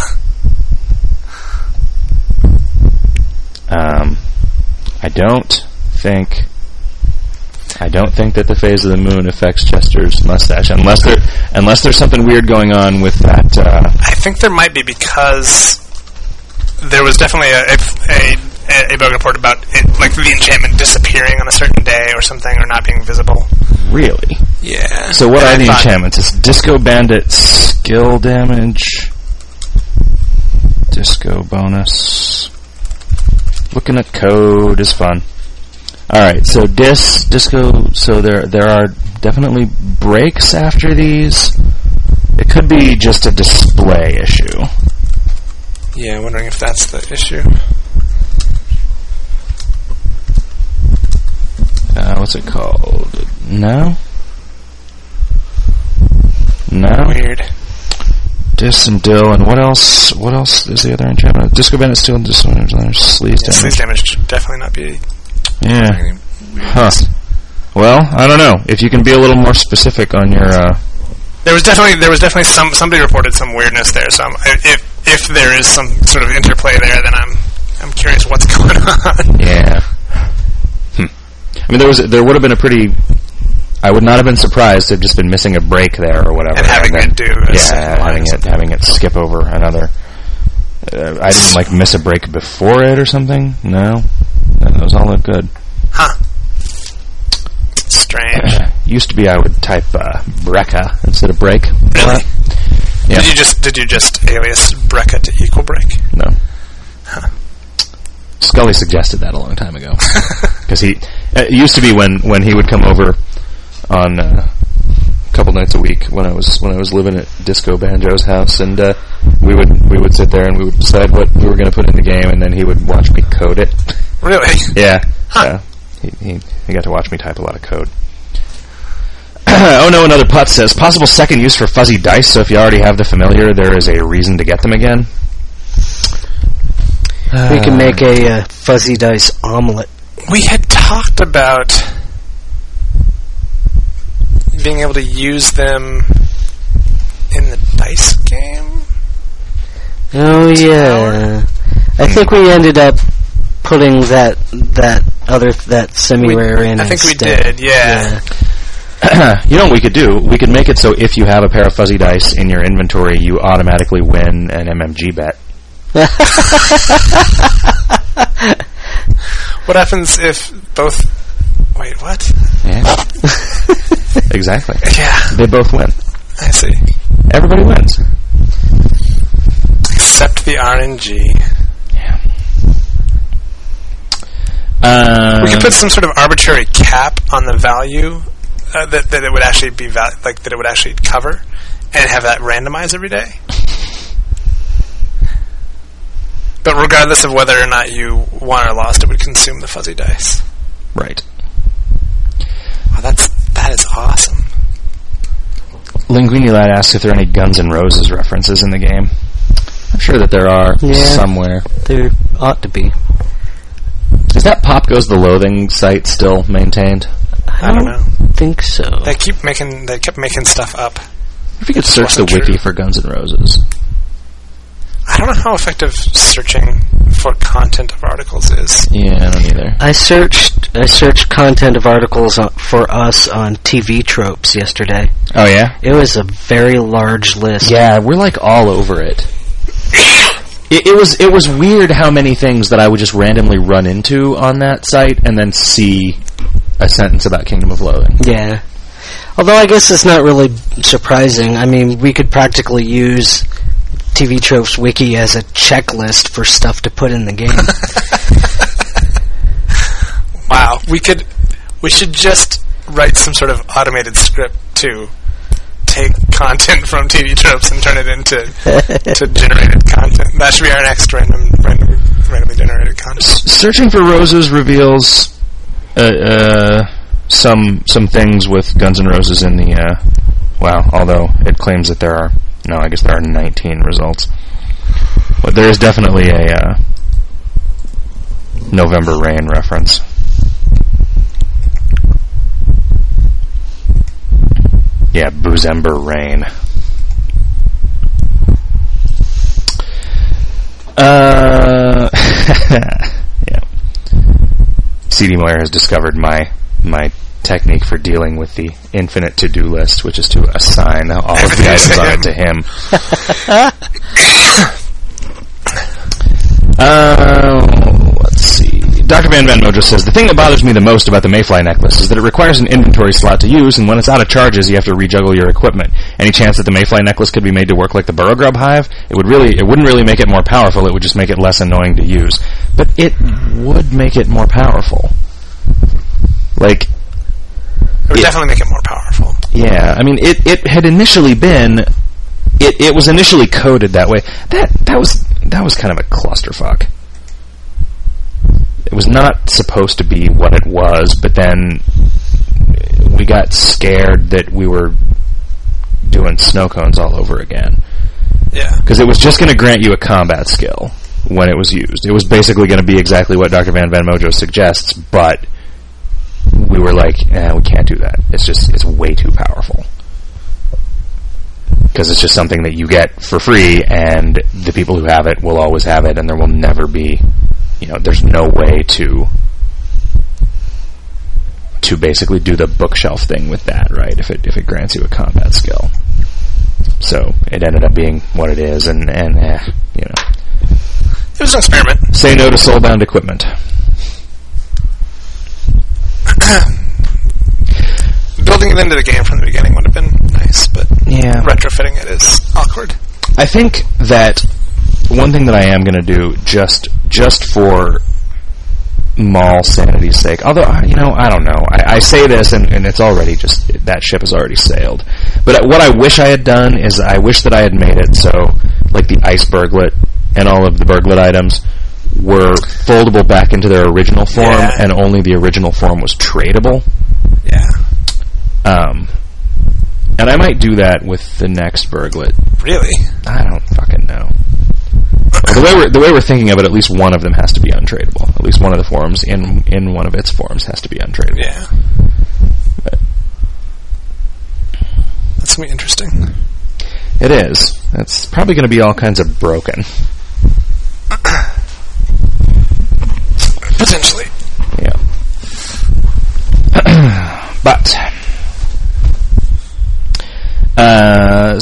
Um, I don't think. I don't think that the phase of the moon affects Chester's mustache, unless there, unless there's something weird going on with that. Uh, I think there might be, because there was definitely a a, a, a bug report about it, like the enchantment disappearing on a certain day or something, or not being visible. really. Yeah. So what And are I the thought- enchantments? It's Disco Bandit skill damage, Disco bonus. Looking at code is fun. All right, so dis disco. So there there are definitely breaks after these. It could be just a display issue. Yeah, I'm wondering if that's the issue. Uh, what's it called? No. No. Weird. Dis and Dill, and what else? What else is the other enchantment? Disco Bandit, Steel, and Disco Damage, Sleaze Yeah, sleaze damage should definitely not be. Yeah. Huh. Well, I don't know. If you can be a little more specific on your. Uh, There was definitely there was definitely some somebody reported some weirdness there. So I'm, if if there is some sort of interplay there, then I'm I'm curious what's going on. yeah. Hmm. I mean, there was there would have been a pretty. I would not have been surprised to have just been missing a break there or whatever. And having and it then, do. A yeah, having it having it skip over another. Uh, I didn't like miss a break before it or something. No, that was all looked good. Huh. Strange. Used to be I would type uh, Brecca instead of break. Really? Yeah. Did you just did you just alias Brecca to equal break? No. Huh. Scully suggested that a long time ago because he it used to be when, when he would come over on uh, a couple nights a week when I was when I was living at Disco Banjo's house, and uh, we would we would sit there and we would decide what we were going to put in the game, and then he would watch me code it. Really? Yeah. Huh. Yeah. He, he he got to watch me type a lot of code. Oh no, another putt says, possible second use for fuzzy dice, so if you already have the familiar, there is a reason to get them again. We can make a uh, fuzzy dice omelet. We had talked about being able to use them in the dice game. Oh yeah, I think we ended up putting that that other that semi-rare We- in. I think we instead. did, yeah. You know what we could do? We could make it so if you have a pair of fuzzy dice in your inventory, you automatically win an M M G bet. What happens if both... Wait, what? Yeah. Exactly. Yeah, They both win. I see. Everybody wins. Except the R N G. Yeah. Um, We could put some sort of arbitrary cap on the value uh, that that it would actually be val- like that it would actually cover, and have that randomized every day. But regardless of whether or not you won or lost, it would consume the fuzzy dice. right. Wow, that's that is awesome. Linguini Lad asks if there are any Guns N' Roses references in the game. I'm sure that there are Yeah. somewhere. There ought to be. Is that Pop Goes the Loathing site still maintained? I don't know. Think so. They keep making they kept making stuff up. If you could search the Wasn't wiki true. for Guns N' Roses. I don't know how effective searching for content of articles is. Yeah, I don't either. I searched I searched content of articles on, for us on T V tropes yesterday. Oh, yeah? It was a very large list. Yeah, we're like all over it. It, it was it was weird how many things that I would just randomly run into on that site and then see a sentence about Kingdom of Loathing. Yeah. Although I guess it's not really surprising. I mean, we could practically use T V Tropes Wiki as a checklist for stuff to put in the game. Wow, we could we should just write some sort of automated script to take content from T V tropes and turn it into to generated content. That should be our next random, random randomly generated content. S- searching for Roses reveals uh, uh, some some things with Guns N' Roses in the uh, wow. Although it claims that there are no, I guess there are nineteen results, but there is definitely a uh, November Rain reference. Yeah, Boozember Rain. Uh, yeah. C D Moyer has discovered my my technique for dealing with the infinite to-do list, which is to assign all of the items on it to him. uh, let's see. Doctor Van Van Mojo says, the thing that bothers me the most about the Mayfly necklace is that it requires an inventory slot to use, and when it's out of charges, you have to rejuggle your equipment. Any chance that the Mayfly necklace could be made to work like the Burrow Grub Hive? It would really, it wouldn't really make it more powerful, it would just make it less annoying to use. But it would make it more powerful. Like... It would it, definitely make it more powerful. Yeah, I mean, it, it had initially been... It, it was initially coded that way. That that was that was kind of a clusterfuck. It was not supposed to be what it was, but then we got scared that we were doing snow cones all over again. Yeah. Because it was just going to grant you a combat skill when it was used. It was basically going to be exactly what Doctor Van Van Mojo suggests, but we were like, eh, we can't do that. It's just, it's way too powerful. Because it's just something that you get for free, and the people who have it will always have it, and there will never be... You know, there's no way to to basically do the bookshelf thing with that, right? If it if it grants you a combat skill, so it ended up being what it is, and and eh, you know, it was an experiment. Say no to soulbound equipment. Building it into the game from the beginning would have been nice, but yeah, retrofitting it is awkward. I think that. One thing that I am going to do, just just for mall sanity's sake, although, you know, I don't know. I, I say this, and, and it's already just, that ship has already sailed. But what I wish I had done is I wish that I had made it so, like, the ice burglet and all of the burglet items were foldable back into their original form, yeah. and only the original form was tradable. Yeah. Um... And I might do that with the next burglet. Really? I don't fucking know. Well, the way we're the way we're thinking of it, at least one of them has to be untradeable. At least one of the forms in in one of its forms has to be untradeable. Yeah. But that's gonna be interesting. It is. It's probably going to be all kinds of broken. Potentially. Yeah. But. Uh,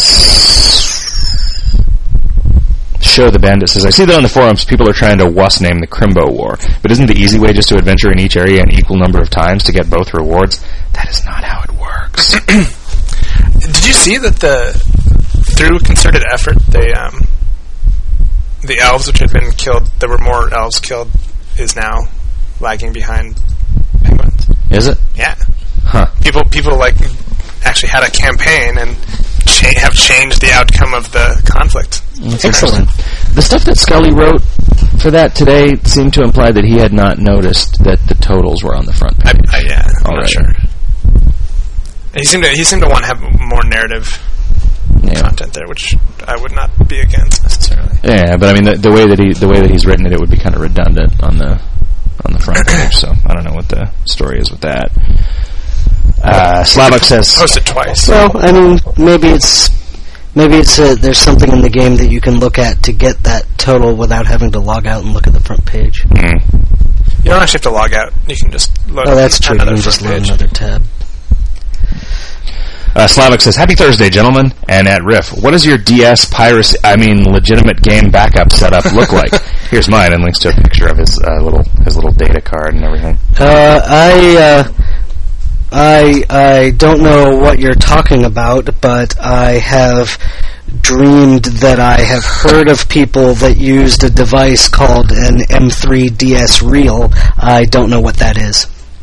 Show the Bandit says, I see that on the forums people are trying to wuss name the Crimbo War, but isn't the easy way just to adventure in each area an equal number of times to get both rewards? That is not how it works. Did you see that the through concerted effort, they um, the elves which had been killed, there were more elves killed, is now lagging behind penguins? Is it? Yeah. Huh. People, people like actually had a campaign and cha- have changed the outcome of the conflict. That's excellent. The stuff that Scully wrote for that today seemed to imply that he had not noticed that the totals were on the front page. I, I, yeah, I'm All not right. sure. He seemed to he seemed to want to have more narrative yeah. content there, which I would not be against necessarily. Yeah, but I mean the, the way that he the way that he's written it, it would be kind of redundant on the on the front page. So I don't know what the story is with that. Uh, Slavok says, post it twice. Well, I mean, maybe it's maybe it's a, there's something in the game that you can look at to get that total without having to log out and look at the front page. Mm. You don't actually have to log out. You can just load. Oh, that's true. You another can just load page. another tab. Uh, Slavik says, Happy Thursday, gentlemen, and at Riff, what does your D S piracy, I mean, legitimate game backup setup look like? Here's mine, and links to a picture of his uh, little his little data card and everything. Uh, I, uh, I, I don't know what you're talking about, but I have dreamed that I have heard of people that used a device called an M three D S Reel. I don't know what that is.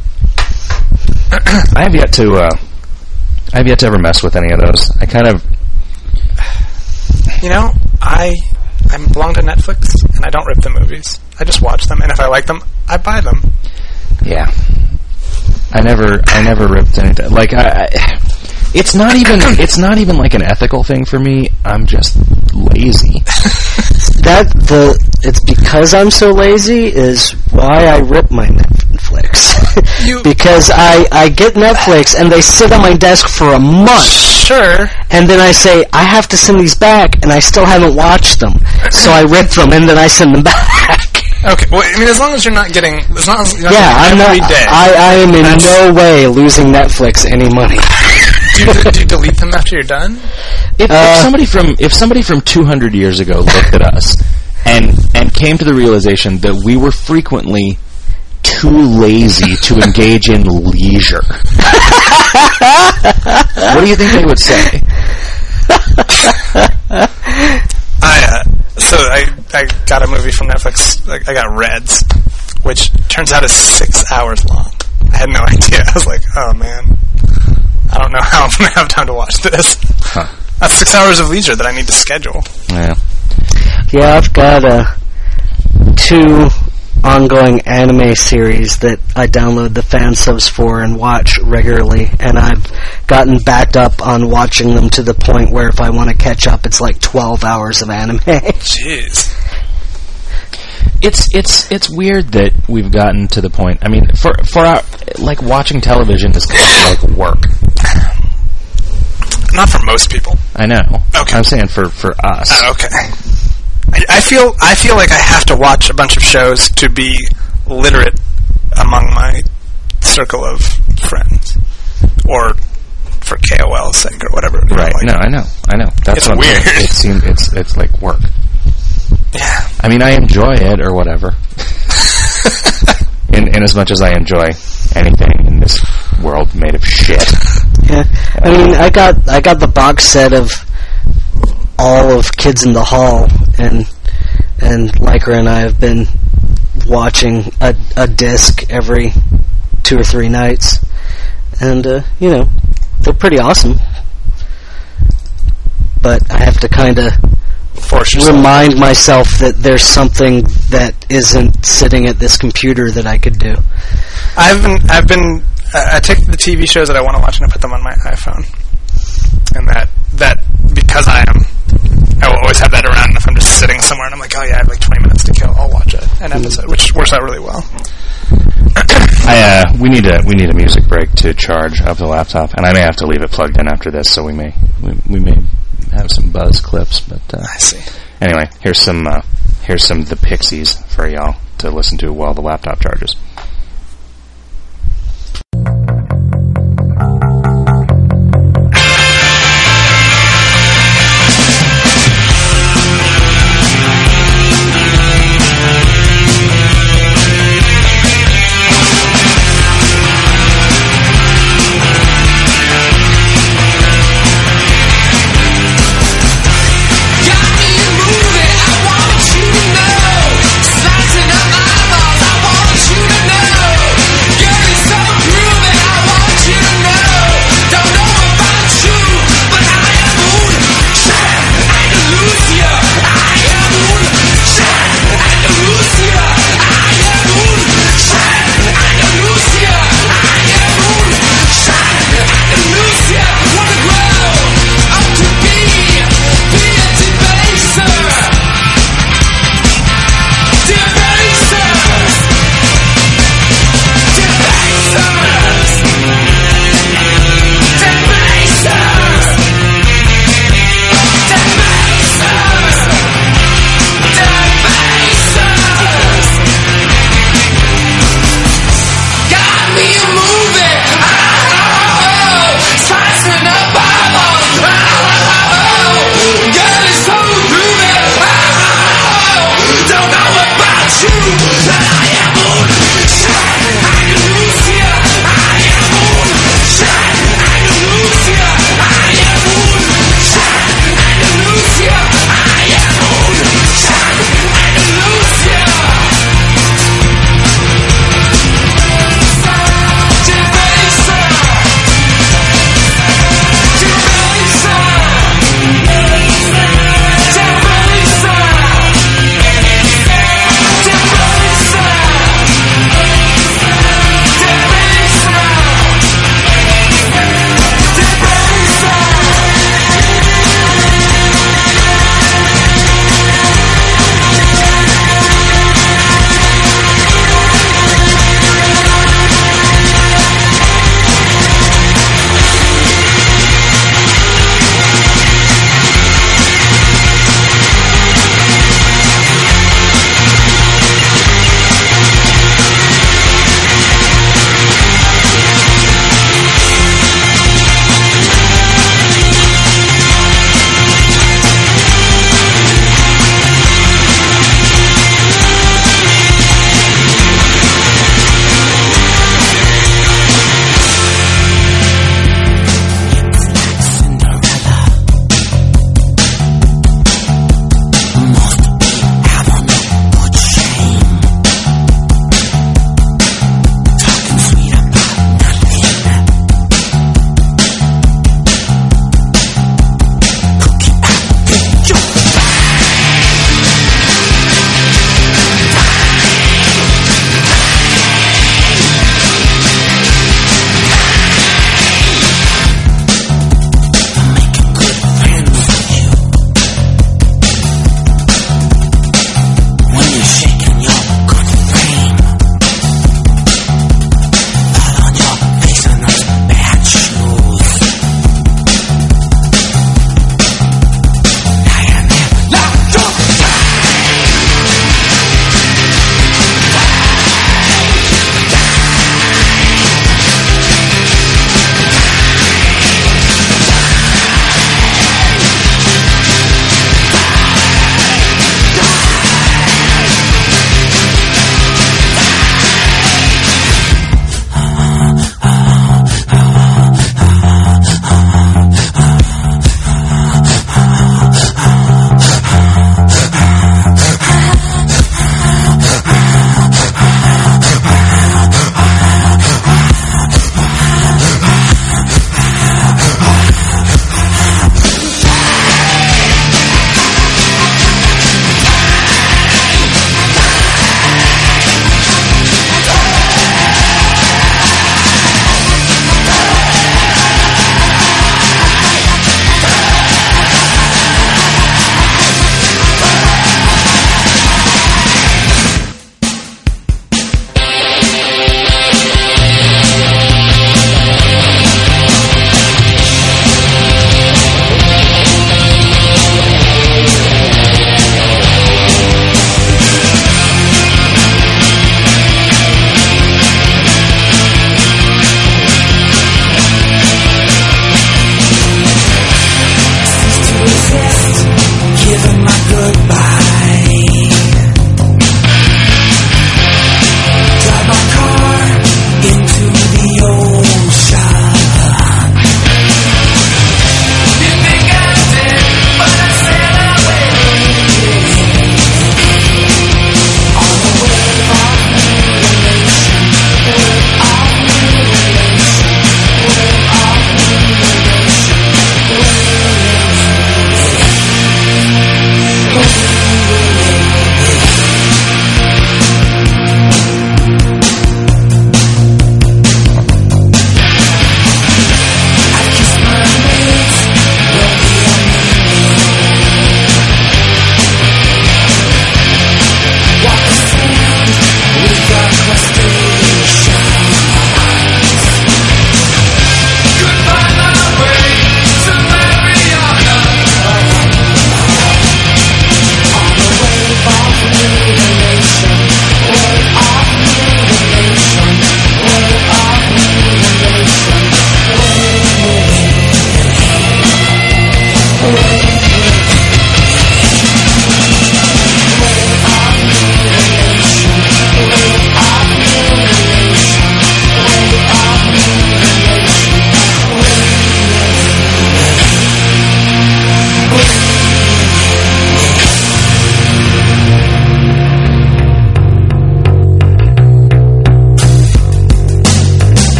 I have yet to, uh, I have yet to ever mess with any of those. I kind of... You know, I I belong to Netflix, and I don't rip the movies. I just watch them, and if I like them, I buy them. Yeah. I never, I never ripped anything. Like, I, I, it's not even, it's not even like an ethical thing for me. I'm just lazy. That, the, it's because I'm so lazy is why I rip my Netflix. You because I, I get Netflix and they sit on my desk for a month. Sure. And then I say, I have to send these back, and I still haven't watched them. So I rip them, and then I send them back. Okay, well, I mean, as long as you're not getting, as long as you're not yeah, I'm every not, day. I, I am in That's, no way losing Netflix any money. do, you, do you delete them after you're done? If, Uh, if somebody from if somebody from two hundred years ago looked at us and and came to the realization that we were frequently too lazy to engage in leisure. What do you think they would say? I uh, so I I got a movie from Netflix. I, I got Reds, which turns out is six hours long. I had no idea. I was like, oh man, I don't know how I'm gonna have time to watch this. Huh. That's six hours of leisure that I need to schedule. Yeah. Yeah, I've got uh, two ongoing anime series that I download the fan subs for and watch regularly, and I've gotten backed up on watching them to the point where if I want to catch up, it's like twelve hours of anime. Jeez. It's it's it's weird that we've gotten to the point. I mean, for for our, like watching television is kind of like work. Not for most people. I know. Okay. I'm saying for for us. Oh, okay. I, I feel I feel like I have to watch a bunch of shows to be literate among my circle of friends, or for K O L's sake, or whatever. Right? Like, no, I know. I know. That's it's what I'm weird. saying. It seems it's it's like work. Yeah. I mean, I enjoy it or whatever. in in as much as I enjoy anything in this world made of shit. Yeah, I mean, I got I got the box set of all of Kids in the Hall, and and Lycra and I have been watching a a disc every two or three nights, and uh, you know, they're pretty awesome. But I have to kind of Force yourself. remind myself that there's something that isn't sitting at this computer that I could do. I've been I've been uh, I take the T V shows that I want to watch and I put them on my iPhone, and that that because I am I will always have that around. And if I'm just sitting somewhere and I'm like, oh yeah, I have like twenty minutes to kill, I'll watch a, an episode, which works out really well. I uh, we need a we need a music break to charge up the laptop, and I may have to leave it plugged in after this, so we may we, we may have some buzz clips. But uh, I see. Anyway, here's some uh, here's some The Pixies for y'all to listen to while the laptop charges. Got me moving, I want you to know. Slicing up my eyeballs, I want you to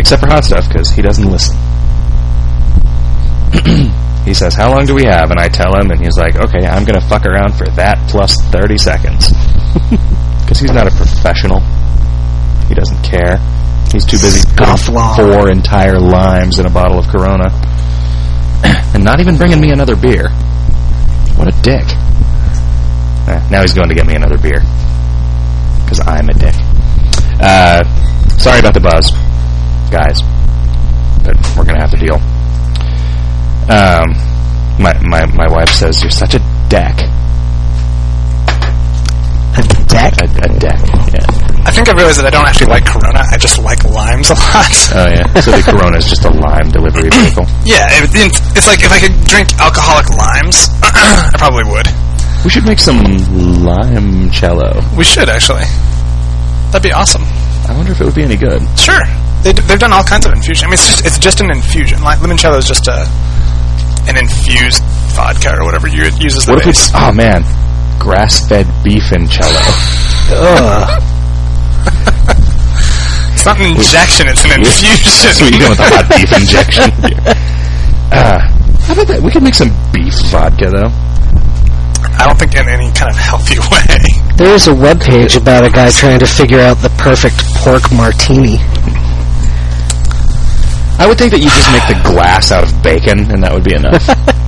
Except for hot stuff, because he doesn't listen. He says, how long do we have? And I tell him, and he's like, okay, I'm going to fuck around for that plus thirty seconds. Because he's not a professional. He doesn't care. He's too busy putting four entire limes in a bottle of Corona. And not even bringing me another beer. What a dick. Eh, now he's going to get me another beer. Because I'm a dick. Uh, sorry about the buzz, guys. But we're going to have to deal. Um, my, my, my wife says, you're such a deck. A deck? A, a deck, yeah. I think I realized that I don't actually like Corona. I just like limes a lot. Oh, yeah. So the Corona is just a lime delivery vehicle. Yeah, it, it's like if I could drink alcoholic limes, I probably would. We should make some limoncello. We should, actually. That'd be awesome. I wonder if it would be any good. Sure. They d- they've done all kinds of infusion. I mean, it's just, it's just an infusion. Like, limoncello is just a an infused vodka or whatever you use as the what base. If it's, oh, man. Grass-fed beef-incello. Ugh. It's not an injection, it's an infusion. So you're going with the hot beef injection. Uh, how about that? We could make some beef vodka, though. I don't think in any kind of healthy way. There is a webpage about a guy trying to figure out the perfect pork martini. I would think that you just make the glass out of bacon, and that would be enough.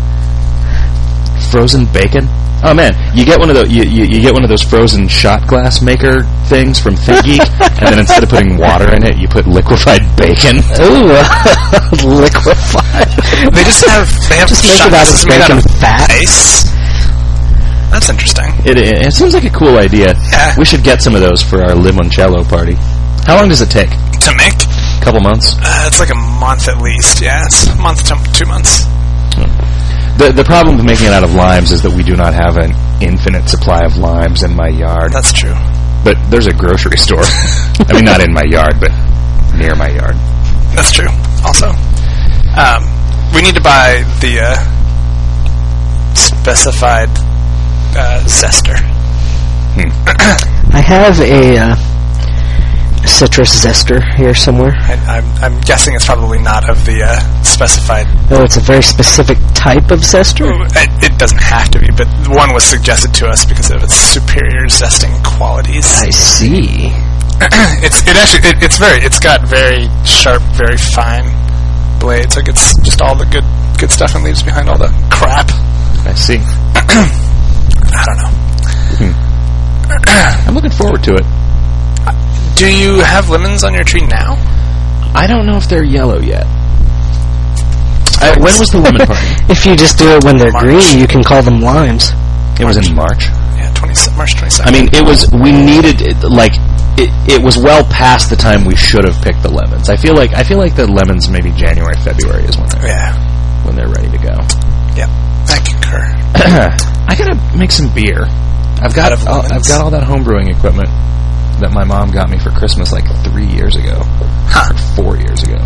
Frozen bacon? Oh man, you get one of those. You, you, you get one of those frozen shot glass maker things from ThinkGeek, and then instead of putting water in it, you put liquefied bacon. Ooh, liquefied. They just have they have just make shot it out of glasses made out bacon of fat. ice. That's interesting. It, it, it seems like a cool idea. Yeah. We should get some of those for our limoncello party. How long does it take? To make? A couple months. Uh, it's like a month at least. Yeah, it's a month to two months. The the problem with making it out of limes is that we do not have an infinite supply of limes in my yard. That's true. But there's a grocery store. I mean, not in my yard, but near my yard. That's true. Also, um, we need to buy the uh, specified uh, zester. Hmm. I have a uh, citrus zester here somewhere. I, I'm, I'm guessing it's probably not of the uh, specified. Oh, it's a very specific type of zester? It, it doesn't have to be, but one was suggested to us because of its superior zesting qualities. I see. it's it actually it, it's very it's got very sharp, very fine blades. Like it's just all the good good stuff and leaves behind all the crap. I see. I don't know. Hmm. I'm looking forward to it. Do you have lemons on your tree now? I don't know if they're yellow yet. I, when was the lemon party? If you just do it when they're March. green, you can call them limes. It was in March. Yeah, twenty March twenty-second. I mean, it was, we needed, it, like, it, it was well past the time we should have picked the lemons. I feel like, I feel like the lemons maybe January, February is when they're, yeah, when they're ready to go. yeah, I concur. I gotta make some beer. I've got, Out of all, lemons? I've got all that homebrewing equipment that my mom got me for Christmas like three years ago. Huh. Or four years ago.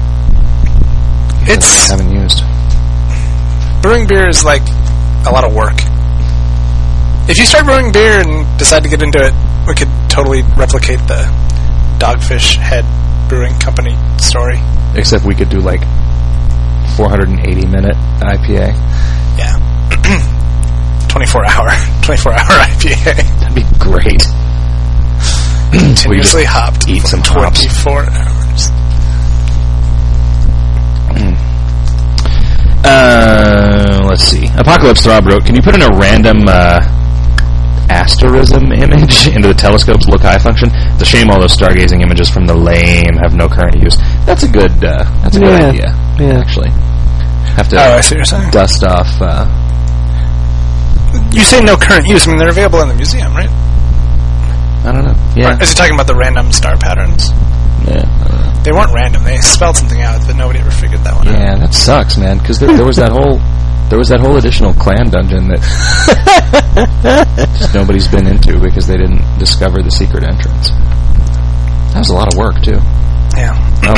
It's I haven't used. brewing beer is like a lot of work. If you start brewing beer and decide to get into it, we could totally replicate the Dogfish Head Brewing Company story. Except we could do like four hundred eighty minute I P A. Yeah. twenty-four hour twenty-four hour I P A. That'd be great. Continuously hopped eat for some hops. twenty-four hours. Mm. Uh, let's see. Apocalypse Throb wrote, can you put in a random uh, asterism image into the telescope's look high function? It's a shame all those stargazing images from the lame have no current use. That's a good. Uh, that's a Yeah. good idea. Yeah. Actually, have to Oh, I see what you're saying. dust off. Uh, You say no current use. I mean, they're available in the museum, right? I don't know. Yeah. Or is he talking about the random star patterns? Yeah. I don't know. They weren't random. They spelled something out, but nobody ever figured that one out. Yeah, that sucks, man. Because there, there was that whole, there was that whole additional clan dungeon that just nobody's been into because they didn't discover the secret entrance. That was a lot of work too. Yeah. Oh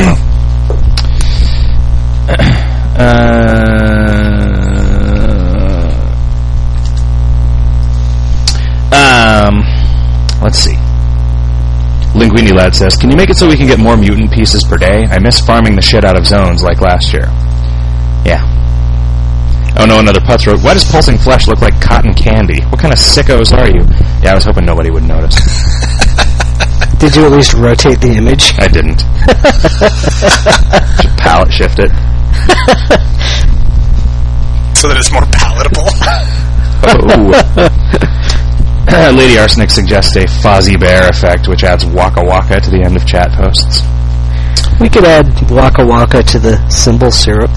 well. uh, um, let's see. Linguini Lad says, can you make it so we can get more mutant pieces per day? I miss farming the shit out of zones like last year. Yeah. Oh no, another Putz wrote, why does pulsing flesh look like cotton candy? What kind of sickos are you? Yeah, I was hoping nobody would notice. Did you at least rotate the image? I didn't. Should palette shift it. So that it's more palatable. Oh. Lady Arsenic suggests a Fozzie Bear effect, which adds Waka Waka to the end of chat posts. We could add Waka Waka to the cymbal syrup.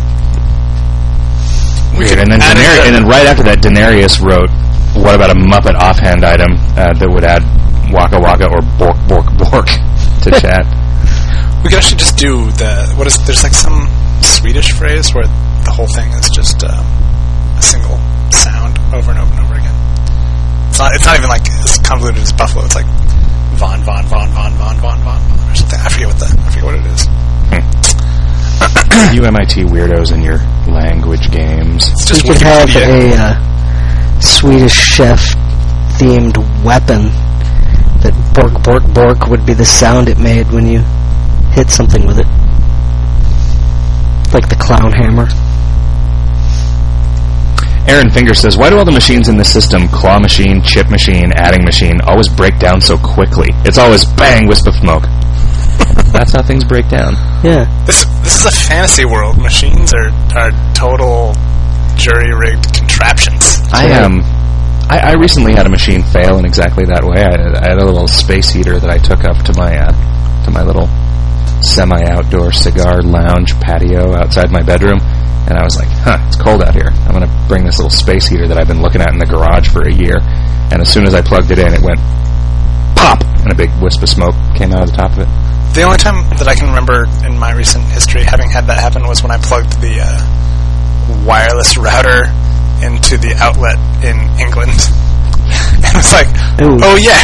Weird. And then, Daener- and then right after that, Daenerys wrote, what about a Muppet offhand item uh, that would add Waka Waka or Bork Bork Bork to chat? We could actually just do the, what is, there's like some Swedish phrase where the whole thing is just um, a single sound over and over and over again. It's not, it's not even like as convoluted as Buffalo. It's like Von, Von, Von, Von, Von, Von, Von, Von, or something. I forget what the, I forget what it is. Hmm. You M I T weirdos in your language games. It's just we could have Wikipedia. a uh, Swedish chef-themed weapon that Bork, Bork, Bork would be the sound it made when you hit something with it. Like the clown hammer. Aaron Finger says, why do all the machines in the system, claw machine, chip machine, adding machine, always break down so quickly? It's always bang, wisp of smoke. That's how things break down. Yeah. This this is a fantasy world. Machines are, are total jury-rigged contraptions. I um, I, I recently had a machine fail in exactly that way. I had, I had a little space heater that I took up to my uh, to my little semi-outdoor cigar lounge patio outside my bedroom, and I was like, huh, it's cold out here. I'm going to bring this little space heater that I've been looking at in the garage for a year. And as soon as I plugged it in, it went pop, and a big wisp of smoke came out of the top of it. The only time that I can remember in my recent history having had that happen was when I plugged the uh, wireless router into the outlet in England. And it was like, Ooh. oh yeah,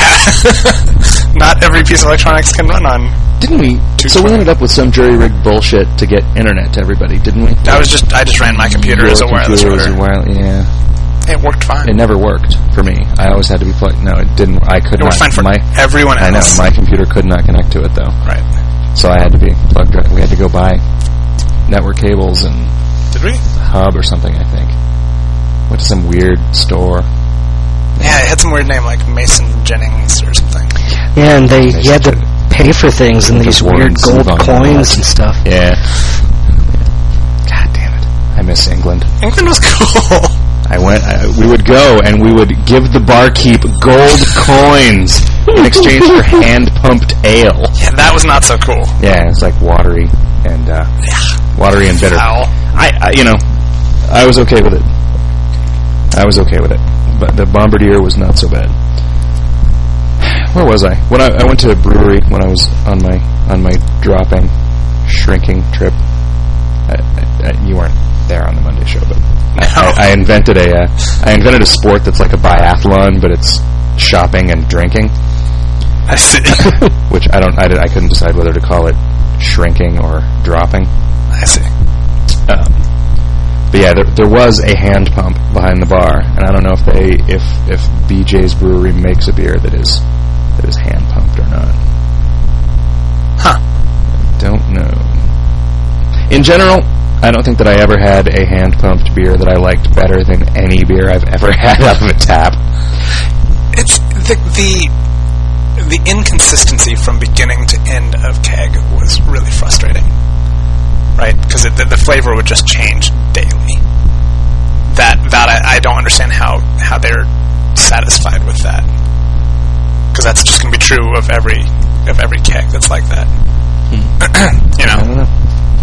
not every piece of electronics can run on. Didn't we? So we ended up with some jury-rigged bullshit to get internet to everybody, didn't we? I was just, I just ran my computer Your as a wireless computer router. as a wireless, yeah. It worked fine. It never worked for me. I always had to be plugged. No, it didn't. I could It not. worked fine for my, everyone I know. else. My computer could not connect to it, though. Right. So I had to be plugged. Right. We had to go buy network cables and Did we? hub or something, I think. Went to some weird store. Yeah, it had some weird name like Mason Jennings or something. Yeah, and they They you had to should- pay for things in The these Warren weird gold Zevon coins laws. and stuff. Yeah. God damn it. I miss England. England was cool. I went, I, we would go and we would give the barkeep gold coins in exchange for hand-pumped ale. Yeah, that was not so cool. Yeah, it's like watery and, uh, watery and bitter. Foul. I, I, you know, I was okay with it. I was okay with it. But the Bombardier was not so bad. Where was I? When I, I went to a brewery when I was on my on my dropping, shrinking trip. I, I, I, you weren't there on the Monday show, but I, I, I invented a uh, I invented a sport that's like a biathlon, but it's shopping and drinking. I see. Which I don't. I, did, I couldn't decide whether to call it shrinking or dropping. I see. Um, but yeah, there, there was a hand pump behind the bar, and I don't know if they if if B J's Brewery makes a beer that is that is hand pumped or not. Huh. I don't know. In general, I don't think that I ever had a hand pumped beer that I liked better than any beer I've ever had out of a tap. It's the the the inconsistency from beginning to end of keg was really frustrating. Right? Because the, the flavor would just change daily. That that I, I don't understand how, how they're satisfied with that. Because that's just going to be true of every of every keg that's like that. Hmm. You know, I don't know.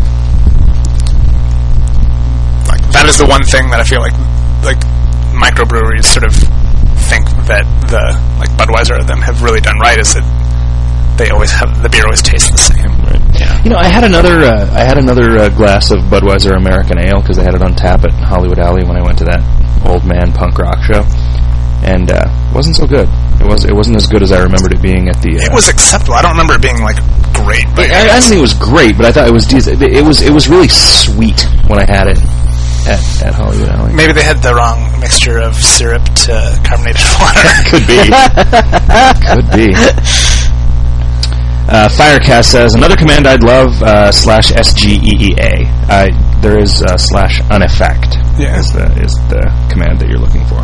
like that is the one thing that I feel like like microbreweries sort of think that the like Budweiser of them have really done right is that they always have the beer always tastes the same. Right. Yeah. You know, I had another uh, I had another uh, glass of Budweiser American Ale because I had it on tap at Hollywood Alley when I went to that old man punk rock show, and uh, it wasn't so good. It was it wasn't as good as I remembered it being at the. Uh, It was acceptable. I don't remember it being like great. But I, I didn't think it was great, but I thought it was decent. It, it was it was really sweet when I had it at, at Hollywood Alley. maybe they had the wrong mixture of syrup to carbonated water. Could be. Could be. Uh, Firecast says, another command I'd love, uh, slash S G E E A. Uh, there is uh, slash uneffect Yeah. is the is the command that you're looking for.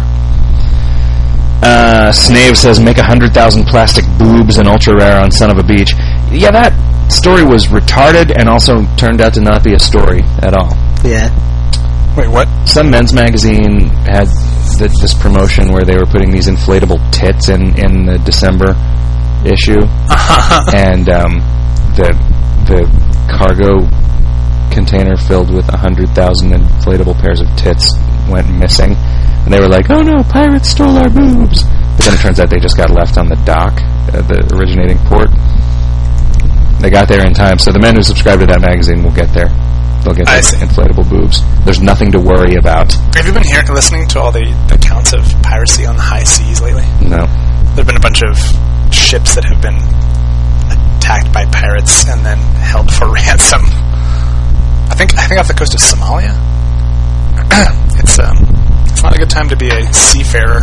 Uh, Snave says, make a hundred thousand plastic boobs and ultra rare on Son of a Beach. Yeah, that story was retarded and also turned out to not be a story at all. Yeah. Wait, what? Some men's magazine had th- this promotion where they were putting these inflatable tits in, in the December issue, and um, the the cargo container filled with a hundred thousand inflatable pairs of tits went missing, and they were like, "Oh no, pirates stole our boobs!" But then it turns out they just got left on the dock, uh, the originating port. They got there in time, so the men who subscribe to that magazine will get there. They'll get I their see. inflatable boobs. There's nothing to worry about. Have you been hearing, listening to all the accounts of piracy on the high seas lately? No. There have been a bunch of ships that have been attacked by pirates and then held for ransom. I think I think off the coast of Somalia. it's um, it's not a good time to be a seafarer.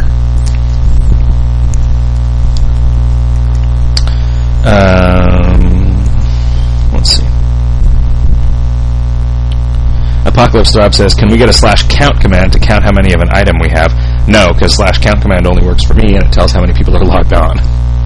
Um, let's see. Apocalypse Throb says, can we get a slash count command to count how many of an item we have? No, because slash count command only works for me, and it tells how many people are logged on.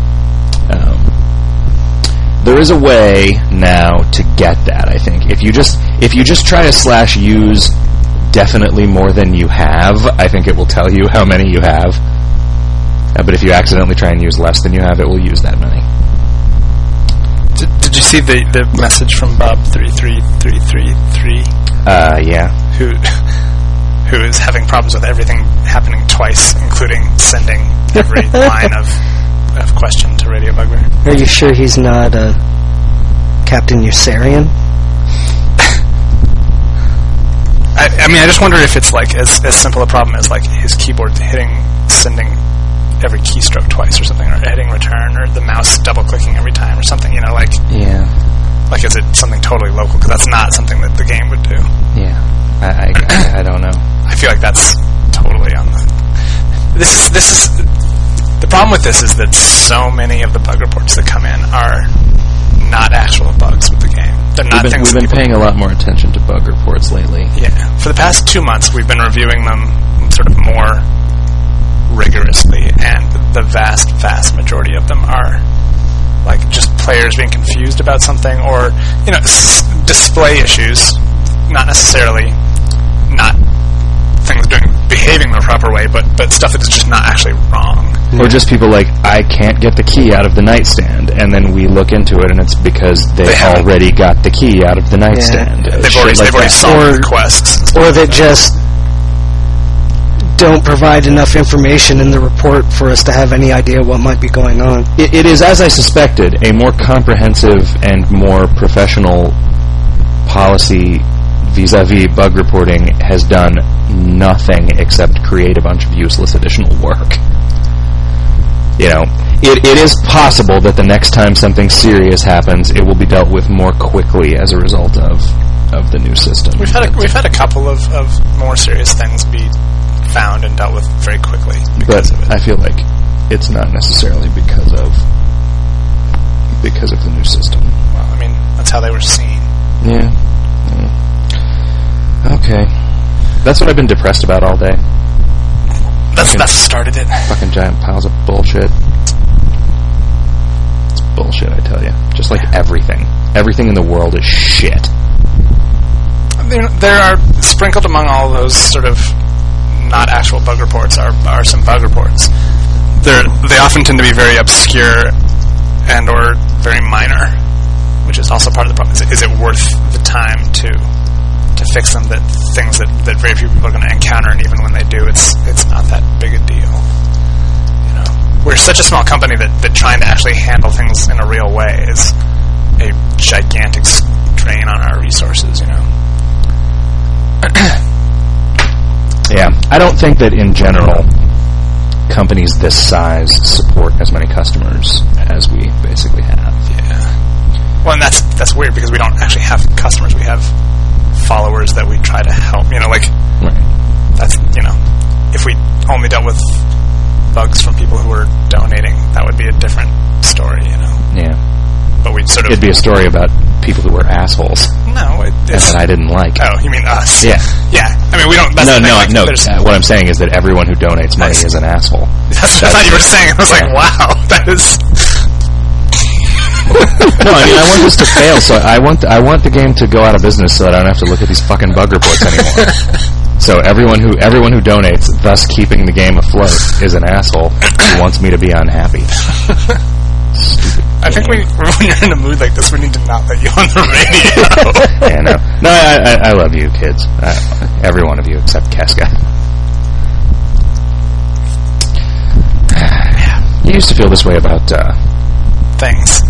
Um, there is a way now to get that, I think. If you just if you just try to slash use definitely more than you have, I think it will tell you how many you have. Uh, but if you accidentally try and use less than you have, it will use that many. Did, did you see the, the message from Bob three three three three three? Uh, yeah. Who who is having problems with everything happening twice, including sending every line of of question to Radio Bugbear. Are you sure he's not uh, Captain Yossarian? I, I mean, I just wonder if it's like as as simple a problem as like his keyboard hitting sending every keystroke twice or something, or hitting return, or the mouse double clicking every time or something. You know, like Yeah. like is it something totally local? Because that's not something that the game would do. Yeah. I, I, I don't know. I feel like that's totally on the. This is this is the problem with this is that so many of the bug reports that come in are not actual bugs with the game. They're not We've been, things we've that been people- paying a lot more attention to bug reports lately. Yeah. For the past two months, we've been reviewing them sort of more rigorously, and the vast, vast majority of them are like just players being confused about something, or you know, s- display issues, not necessarily not things doing behaving the proper way, but but stuff that is just not actually wrong. Or just people like, I can't get the key out of the nightstand, and then we look into it, and it's because they, They haven't- already got the key out of the nightstand. Uh, They've shit already like they've already that. solved Or- requests, Or that just don't provide enough information in the report for us to have any idea what might be going on. It, it is, as I suspected, a more comprehensive and more professional policy vis-a-vis bug reporting has done nothing except create a bunch of useless additional work. You know, it, it is possible that the next time something serious happens, it will be dealt with more quickly as a result of of the new system. we've had a, we've had a couple of, of more serious things be found and dealt with very quickly because but of it. I feel like it's not necessarily because of because of the new system. Well, I mean, that's how they were seen. Yeah. yeah. Okay. That's what I've been depressed about all day. That's Fucking- that's what started it. Fucking giant piles of bullshit. It's bullshit, I tell you. Just like everything. Everything in the world is shit. There, there are sprinkled among all those sort of not actual bug reports are are some bug reports. They're they often tend to be very obscure and or very minor, which is also part of the problem. Is it, is it worth the time to to fix them? That things that, that very few people are going to encounter, and even when they do, it's it's not that big a deal. You know, we're such a small company that, that trying to actually handle things in a real way is a gigantic strain on our resources. You know. Yeah. I don't think that in general companies this size support as many customers as we basically have. Yeah. Well, and that's that's weird because we don't actually have customers. We have followers that we try to help. You know, like Right. that's you know, if we only dealt with bugs from people who were donating, that would be a different story. You know. Yeah. but we sort of... It'd be a story about people who were assholes. No, it, it's... that I didn't like. Oh, you mean us? Yeah. Yeah. I mean, we don't... That's no, the thing, no, like, no. there's- Uh, what I'm saying is that everyone who donates money That's- is an asshole. That's what I thought you were saying. I was like, wow, that is... No, I mean, I want this to fail, so I want I want the game to go out of business so that I don't have to look at these fucking bug reports anymore. So everyone who everyone who donates, thus keeping the game afloat, is an asshole who wants me to be unhappy. Stupid. I think we, when you're in a mood like this, we need to not let you on the radio. Yeah, no, no, I, I, I love you, kids. I, every one of you except Casca. You used to feel this way about. Uh, Thanks.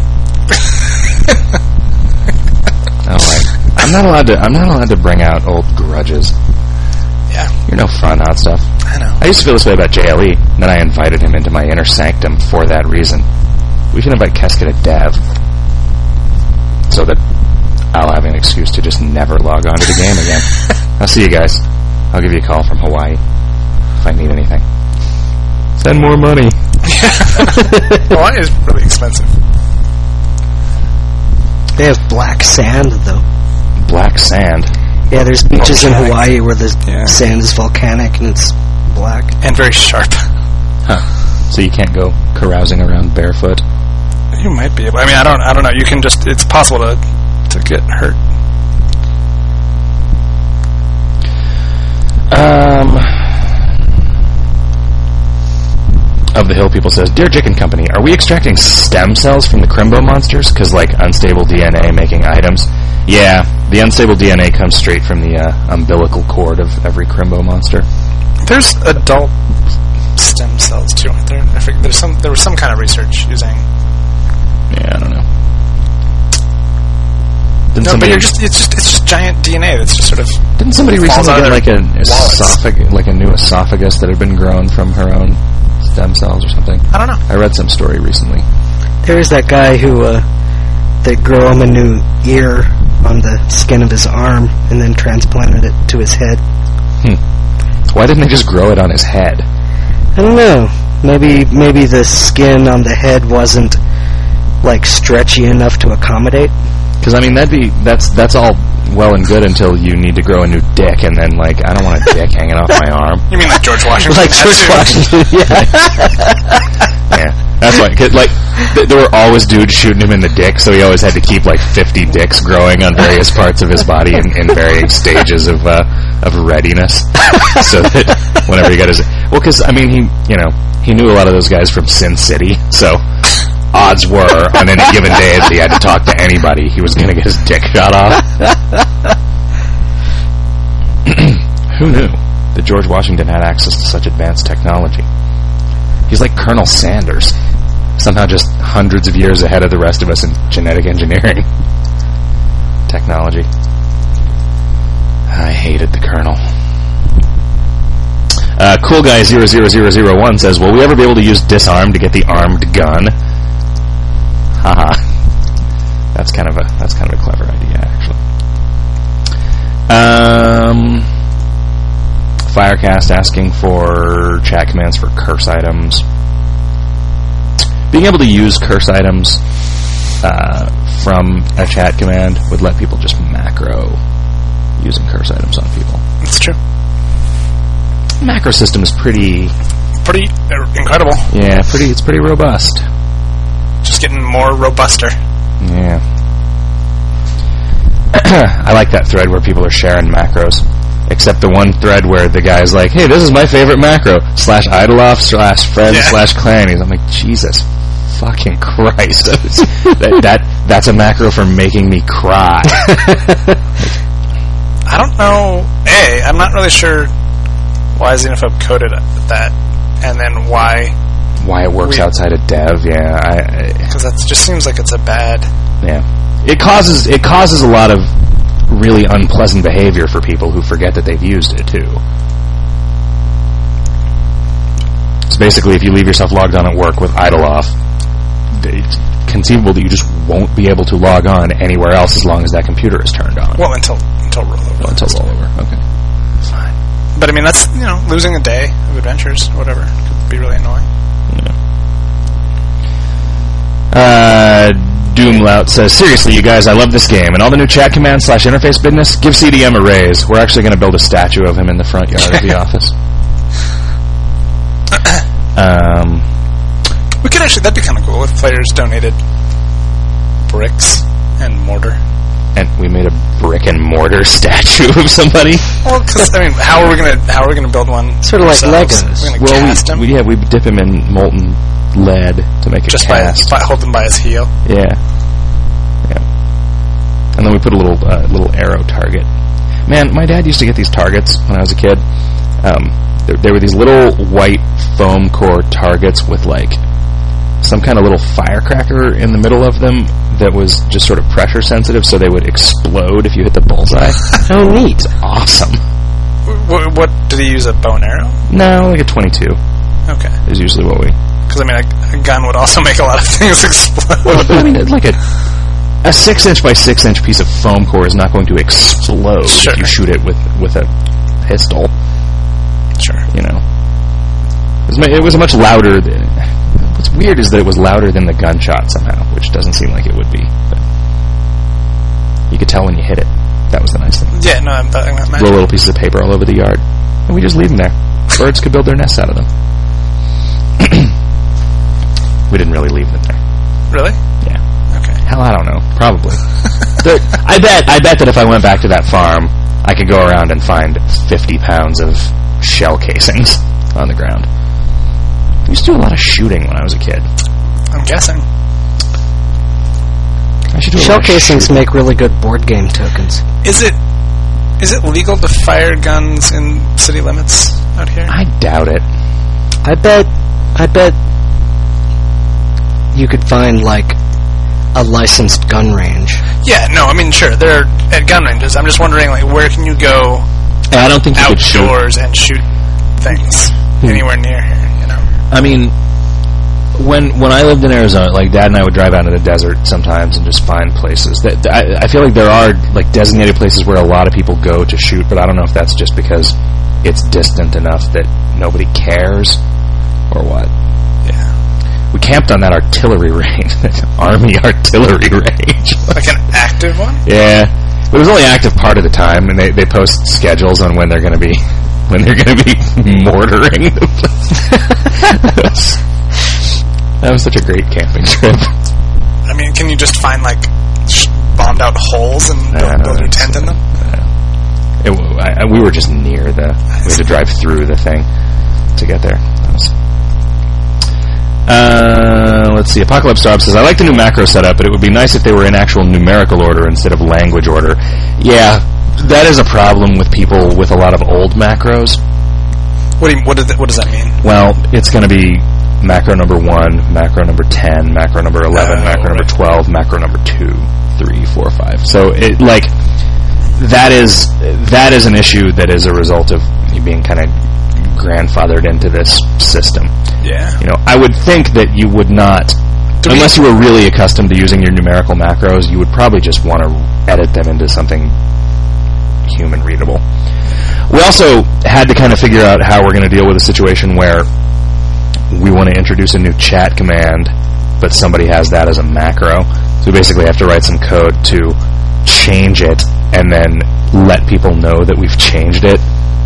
Oh, right. I'm not allowed to. I'm not allowed to bring out old grudges. Yeah, You're no fun, hot stuff. I know. I used to feel this way about J L E. Then I invited him into my inner sanctum for that reason. We should invite Keska to Dev, so that I'll have an excuse to just never log on to the game again. I'll see you guys. I'll give you a call from Hawaii if I need anything. Send more money. Hawaii is really expensive. They have black sand, though. Black sand. Yeah, there's beaches in Volcanic. Hawaii where the Yeah. sand is volcanic and it's black. And very sharp. Huh. So you can't go carousing around barefoot. You might be able... I mean, I don't I don't know. You can just... It's possible to to get hurt. Um... Of the Hill People says, Dear Jick and Company, are we extracting stem cells from the Crimbo monsters? Because, like, unstable D N A making items? Yeah, the unstable D N A comes straight from the uh, umbilical cord of every Crimbo monster. There's adult stem cells, too, aren't there? I forget, there's some, there was some kind of research using... Yeah, I don't know. Didn't No, but somebody, you're just, it's just it's just giant D N A that's just sort of... didn't somebody falls recently out get, of like, their an wallets. esophag- like a new esophagus that had been grown from her own stem cells or something? I don't know. I read some story recently. There was that guy who, uh, they grew him a new ear on the skin of his arm and then transplanted it to his head. Hmm. Why didn't they just grow it on his head? I don't know. Maybe maybe the skin on the head wasn't like stretchy enough to accommodate. Because I mean, that'd be that's that's all well and good until you need to grow a new dick, and then like I don't want a dick hanging off my arm. You mean like George Washington? Like George Washington, yeah. Yeah, that's why. Cause, like th- there were always dudes shooting him in the dick, so he always had to keep like fifty dicks growing on various parts of his body in, in varying stages of uh, of readiness, so that whenever he got his well, because I mean he you know he knew a lot of those guys from Sin City, so. Odds were, on any given day that he had to talk to anybody, he was going to get his dick shot off. Who knew that George Washington had access to such advanced technology? He's like Colonel Sanders, somehow just hundreds of years ahead of the rest of us in genetic engineering technology. I hated the Colonel. Uh, cool guy zero zero zero zero one says, will we ever be able to use disarm to get the armed gun? Haha. That's kind of a that's kind of a clever idea, actually. Um, Firecast asking for chat commands for curse items. Being able to use curse items uh, from a chat command would let people just macro using curse items on people. It's true. Macro system is pretty Pretty uh, incredible. yeah, pretty it's pretty robust. Just getting more robuster. Yeah. I like that thread where people are sharing macros. Except the one thread where the guy's like, hey, this is my favorite macro. Slash Idoloff, slash friend, Yeah. slash clannies. I'm like, Jesus fucking Christ. that, that That's a macro for making me cry. I don't know. A, I'm not really sure why Xenophobe coded that, and then why... Why it works We- outside of dev, yeah. I, Because that just seems like it's a bad... Yeah, it causes it causes a lot of really unpleasant behavior for people who forget that they've used it too. So basically, if you leave yourself logged on at work with Idoloff, it's conceivable that you just won't be able to log on anywhere else as long as that computer is turned on. Well, until until rollover. Well, until rollover, okay, fine. But I mean, that's, you know, losing a day of adventures or whatever could be really annoying. Yeah. Uh, Doomlout says, seriously, you guys, I love this game. And all the new chat commands slash interface business, give C D M a raise. We're actually going to build a statue of him in the front yard of the office. Um, we could actually, that'd be kind of cool if players donated bricks and mortar. And we made a brick and mortar statue of somebody. Well, because, I mean, how are we going to how are we gonna build one? Sort of like ourselves? Legos. We're going to Well, cast we, him? we, yeah, we dip him in molten lead to make it Just by, cast. by hold him by his heel. Yeah. Yeah. And then we put a little uh, little arrow target. Man, my dad used to get these targets when I was a kid. Um, there, there were these little white foam core targets with, like, some kind of little firecracker in the middle of them that was just sort of pressure sensitive, so they would explode if you hit the bullseye. How neat. It's awesome. What, what did he use, a bow and arrow? No, like a twenty-two Okay. is usually what we... Because, I mean, a, a gun would also make a lot of things explode. Well, I mean, like a a six inch by six inch piece of foam core is not going to explode Sure. if you shoot it with with a pistol. Sure. You know, it was, ma- it was a much louder. Th- what's weird is that it was louder than the gunshot somehow, which doesn't seem like it would be. But you could tell when you hit it. That was the nice thing. Yeah, no, I'm, I'm not mad. Little little pieces of paper all over the yard, and we just leave them there. Birds could build their nests out of them. We didn't really leave them there. Really? Yeah. Okay. Hell, I don't know. Probably. But I bet. I bet that if I went back to that farm, I could go around and find fifty pounds of shell casings on the ground. I used to do a lot of shooting when I was a kid. I'm guessing. I should do a Shell lot of casings shooting. make really good board game tokens. Is it is it legal to fire guns in city limits out here? I doubt it. I bet, I bet you could find, like, a licensed gun range. Yeah, no, I mean, sure, they're at gun ranges. I'm just wondering, like, where can you go I don't think you could shoot. outdoors and shoot things anywhere near here, you know? I mean, when when I lived in Arizona, like, Dad and I would drive out into the desert sometimes and just find places. That I, I feel like there are, like, designated places where a lot of people go to shoot, but I don't know if that's just because it's distant enough that nobody cares or what. Yeah. We camped on that artillery range, that Army artillery range. Like an active one? Yeah, but it was only active part of the time, and they, they post schedules on when they're going to be when they're going to be mortaring the place. That was such a great camping trip. I mean, can you just find, like, sh- bombed out holes and Yeah, build, build your tent in them? Yeah. It, I, I, we were just near the. We had to drive through the thing to get there. That was. Uh, let's see. Apocalypse Rob says, I like the new macro setup, but it would be nice if they were in actual numerical order instead of language order. Yeah, that is a problem with people with a lot of old macros. What do you, what, did that, what does that mean? Well, it's going to be macro number one, macro number ten, macro number eleven, Oh, macro number right. twelve, macro number two, three, four, five. So, it, like, that is that is an issue that is a result of you being kind of grandfathered into this system. Yeah. You know, I would think that you would not, Do we- unless you were really accustomed to using your numerical macros, you would probably just want to edit them into something human readable. We also had to kind of figure out how we're going to deal with a situation where we want to introduce a new chat command, but somebody has that as a macro. So we basically have to write some code to change it and then let people know that we've changed it.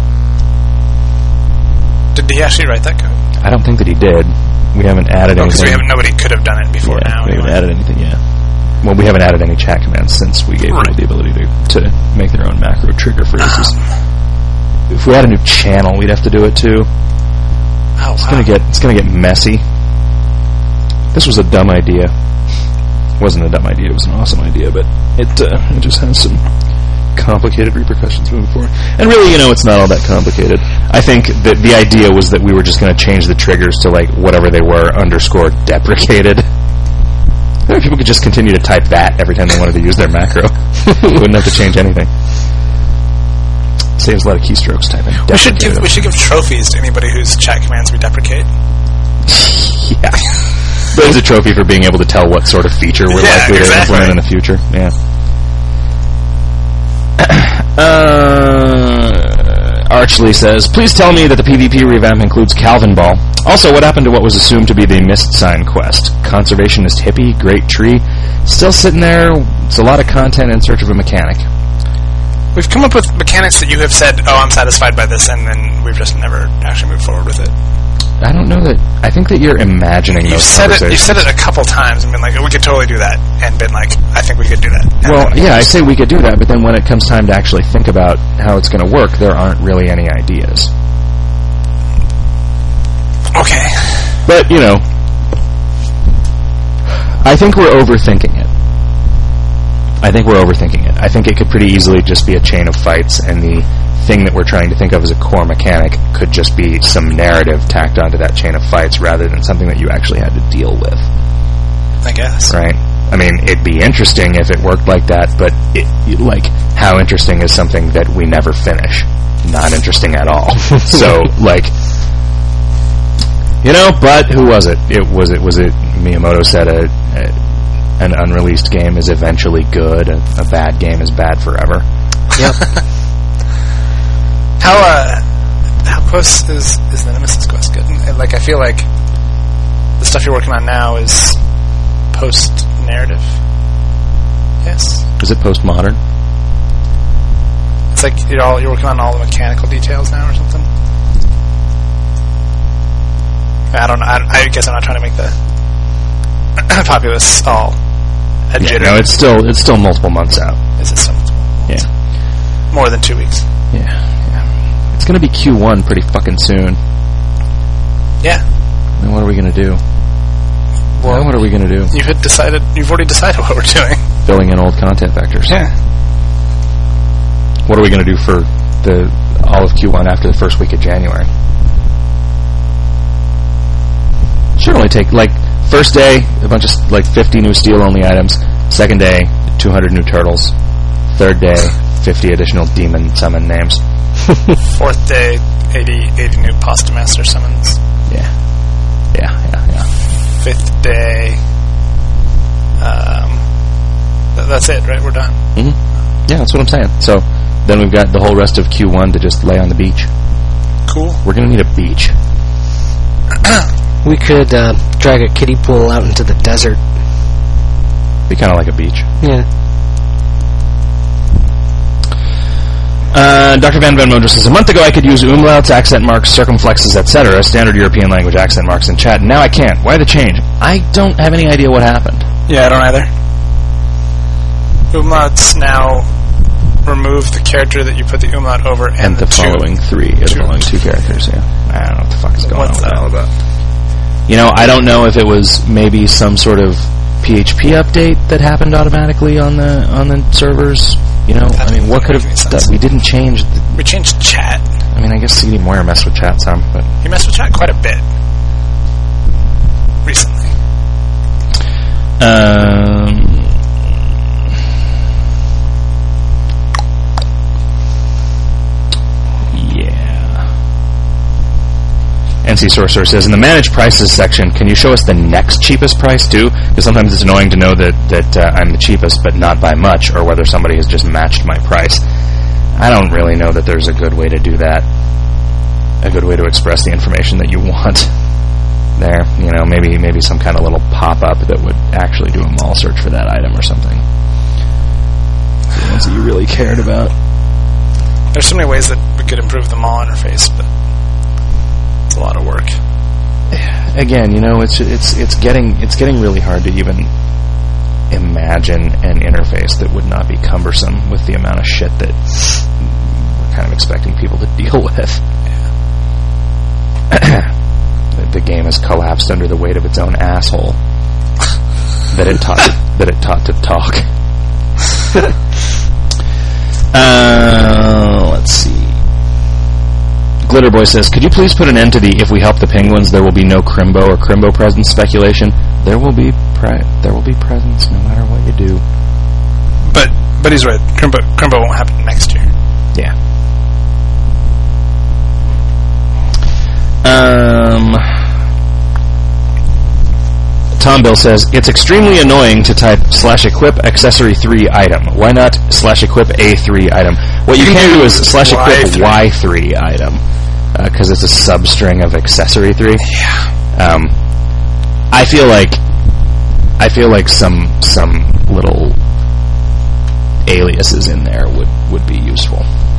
Did he actually write that code? I don't think that he did. We haven't added Oh, because anything. we haven't, nobody could have done it before Yeah, now. we haven't Anyway. added anything yet. Well, we haven't added any chat commands since we gave Right. people the ability to, to make their own macro trigger phrases. If we had a new channel, we'd have to do it too. Oh, It's wow. gonna get it's gonna get messy. This was a dumb idea. It wasn't a dumb idea. It was an awesome idea, but it uh, it just has some complicated repercussions moving forward. And really, you know, it's not all that complicated. I think that the idea was that we were just going to change the triggers to, like, whatever they were, underscore deprecated. Maybe people could just continue to type that every time they wanted to use their macro. Wouldn't have to change anything. Saves a lot of keystrokes typing. We should give Deprecated. we should give trophies to anybody whose chat commands we deprecate. Yeah. There's a trophy for being able to tell what sort of feature we're Yeah, likely exactly. to implement in the future. Yeah. Uh, Archley says, please tell me that the PvP revamp includes Calvin Ball. Also, what happened to what was assumed to be the Mist Sign quest? Conservationist hippie, great tree. Still sitting there. It's a lot of content in search of a mechanic. We've come up with mechanics that you have said, oh, I'm satisfied by this, and then we've just never actually moved forward with it. I don't know that... I think that you're imagining you've those said it. conversations. You've said it a couple times and been like, oh, we could totally do that, and been like, I think we could do that. And well, yeah, I say we could do that, but then when it comes time to actually think about how it's going to work, there aren't really any ideas. Okay. But, you know, I think we're overthinking it. I think we're overthinking it. I think it could pretty easily just be a chain of fights, and the thing that we're trying to think of as a core mechanic could just be some narrative tacked onto that chain of fights rather than something that you actually had to deal with. I guess. Right? I mean, it'd be interesting if it worked like that, but, it, like, how interesting is something that we never finish? Not interesting at all. So, like... You know, but who was it? It was it was it Miyamoto said a, a an unreleased game is eventually good, a, a bad game is bad forever. Yep. How uh how close is is the Nemesis quest good? And, like I feel like the stuff you're working on now is post narrative. Yes. Is it postmodern? It's like you're all you're working on all the mechanical details now or something. I don't know. I, I guess I'm not trying to make the populace all a Yeah, jitter. no, it's still it's still multiple months out. Is it so much more? Yeah. More than two weeks. Yeah, yeah. It's gonna be Q one pretty fucking soon. Yeah. Then what are we gonna do? Well, now what are we gonna do? You had decided. You've already decided what we're doing. Filling in old content vectors. Yeah. What are we gonna do for the all of Q one after the first week of January? Should only take, like, first day, a bunch of, like, fifty new steel-only items. Second day, two hundred new turtles. Third day, fifty additional demon summon names. Fourth day, eighty, eighty new Pasta Master summons. Yeah. Yeah, yeah, yeah. Fifth day, um, th- that's it, right? We're done. Mm-hmm. Yeah, that's what I'm saying. So, then we've got the whole rest of Q one to just lay on the beach. Cool. We're gonna need a beach. We could uh, drag a kiddie pool out into the desert. Be kind of like a beach. Yeah. Uh, Doctor Van Venmo just says, a month ago I could use umlauts, accent marks, circumflexes, et cetera, standard European language accent marks in chat, and now I can't. Why the change? I don't have any idea what happened. Yeah, I don't either. Umlauts now remove the character that you put the umlaut over and, And the, two. following three, yeah, the following two characters, yeah. I don't know what the fuck is going What's on with that that. all about? You know, I don't know if it was maybe some sort of P H P update that happened automatically on the on the servers. You know, That I mean, what doesn't could have make any sense. done? We didn't change. The, We changed chat. I mean, I guess C D Moyer messed with chat some, but He messed with chat quite a bit recently. um, N C Sorcerer says, in the managed prices section, can you show us the next cheapest price, too? Because sometimes it's annoying to know that, that uh, I'm the cheapest, but not by much, or whether somebody has just matched my price. I don't really know that there's a good way to do that. A good way to express the information that you want there. You know, maybe maybe some kind of little pop-up that would actually do a mall search for that item or something. The ones that you really cared about. There's so many ways that we could improve the mall interface, but it's a lot of work. Again, you know, it's it's it's getting it's getting really hard to even imagine an interface that would not be cumbersome with the amount of shit that we're kind of expecting people to deal with. the, the game has collapsed under the weight of its own asshole that it taught that it taught to talk. uh, let's see. Glitterboy says, could you please put an end to the if we help the penguins there will be no Crimbo or Crimbo presents speculation? There will be pre- there will be presents no matter what you do. But but he's right. Crimbo, Crimbo won't happen next year. Yeah. Um, Tom Bill says, it's extremely annoying to type slash equip accessory three item. Why not slash equip a three item? What you, You can can do do is slash equip Y three. Y three item, because it's a substring of accessory three. Yeah. Um, I feel like I feel like some some little aliases in there would, would be useful.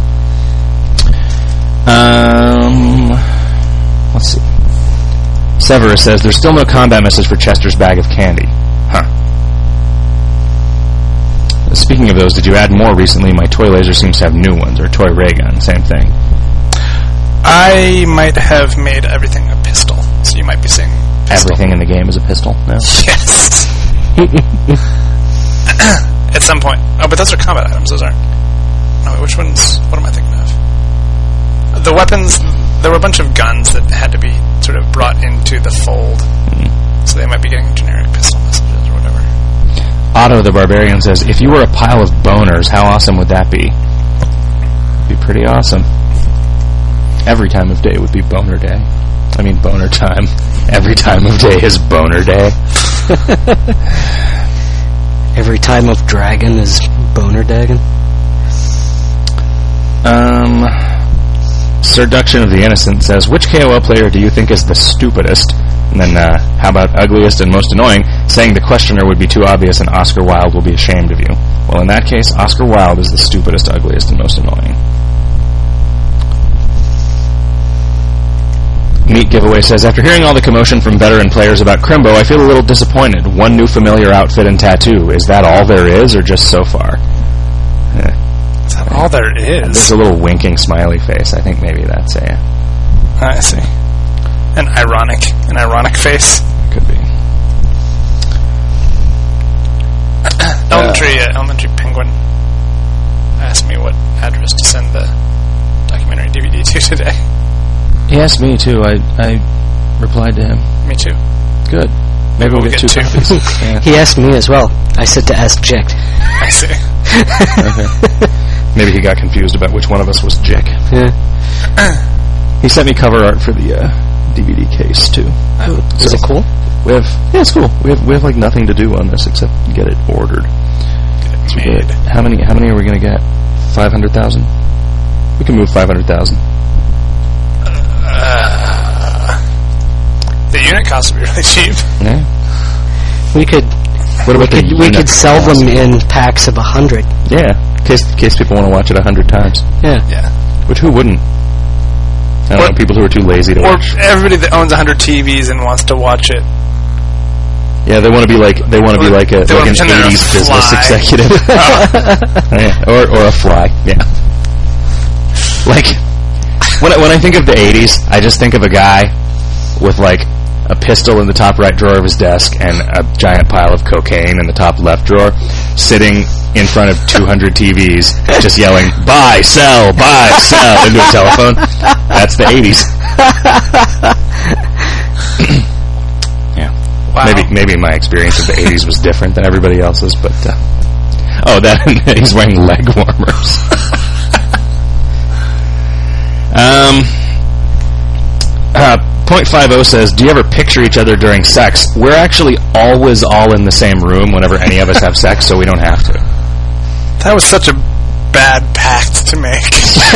Um, let's see. Severus says there's still no combat message for Chester's bag of candy. Huh. Speaking of those, did you add more recently? My toy laser seems to have new ones, or toy ray gun, same thing. I might have made everything a pistol, so you might be seeing pistol. Everything in the game is a pistol now? Yes. At some point. Oh, but those are combat items, those aren't. No, wait, which ones? What am I thinking of? The weapons, there were a bunch of guns that had to be sort of brought into the fold. Mm. So they might be getting generic pistol messages or whatever. Otto the Barbarian says, if you were a pile of boners, how awesome would that be? Be pretty awesome. Every time of day would be boner day. I mean boner time. Every time of day is boner day. Every time of dragon is boner dagon. Um, Seduction of the Innocent says, which K O L player do you think is the stupidest? And then, uh, how about ugliest and most annoying? Saying the questioner would be too obvious and Oscar Wilde will be ashamed of you. Well, in that case, Oscar Wilde is the stupidest, ugliest, and most annoying. Meat Giveaway says, after hearing all the commotion from veteran players about Crimbo, I feel a little disappointed. One new familiar outfit and tattoo. Is that all there is, or just so far? Eh. Is that all there is? There's a little winking smiley face. I think maybe that's a... I see. An ironic, an ironic face. Could be. Elementary, uh, elementary penguin asked me what address to send the documentary D V D to today. He asked me too. I I replied to him. Me too. Good. Maybe we'll, We'll get, get two two. copies. Yeah. He asked me as well. I said to ask Jick. I see. Okay. Maybe he got confused about which one of us was Jick. Yeah. He sent me cover art for the uh, D V D case too. Oh, Is So it cool? We have yeah, it's cool. We have we have like nothing to do on this except get it ordered. it's So we made. get- How many? How many are we gonna get? Five hundred thousand. We can move five hundred thousand. Uh, the unit cost would be really cheap. Yeah. We could What we about the could we unit could sell cost? them in packs of a hundred. Yeah. In case in case people want to watch it a hundred times. Yeah. Yeah. Which who wouldn't? I don't Or- know, people who are too lazy to Or watch. everybody that owns one hundred T Vs and wants to watch it. Yeah, they want to be like they want to be like a They like wanna an pretend they're a eighties business fly. executive. Yeah, or or a fly. Yeah. Like when I, when I think of the eighties, I just think of a guy with like a pistol in the top right drawer of his desk and a giant pile of cocaine in the top left drawer, sitting in front of two hundred T Vs, just yelling "buy, sell, buy, sell" into a telephone. That's the eighties. Yeah. Wow. Maybe maybe my experience of the eighties was different than everybody else's, but uh, oh, that he's wearing leg warmers. um, uh, point five oh says, "Do you ever picture each other during sex?" We're actually always all in the same room whenever any of us have sex, so we don't have to. That was such a bad pact to make.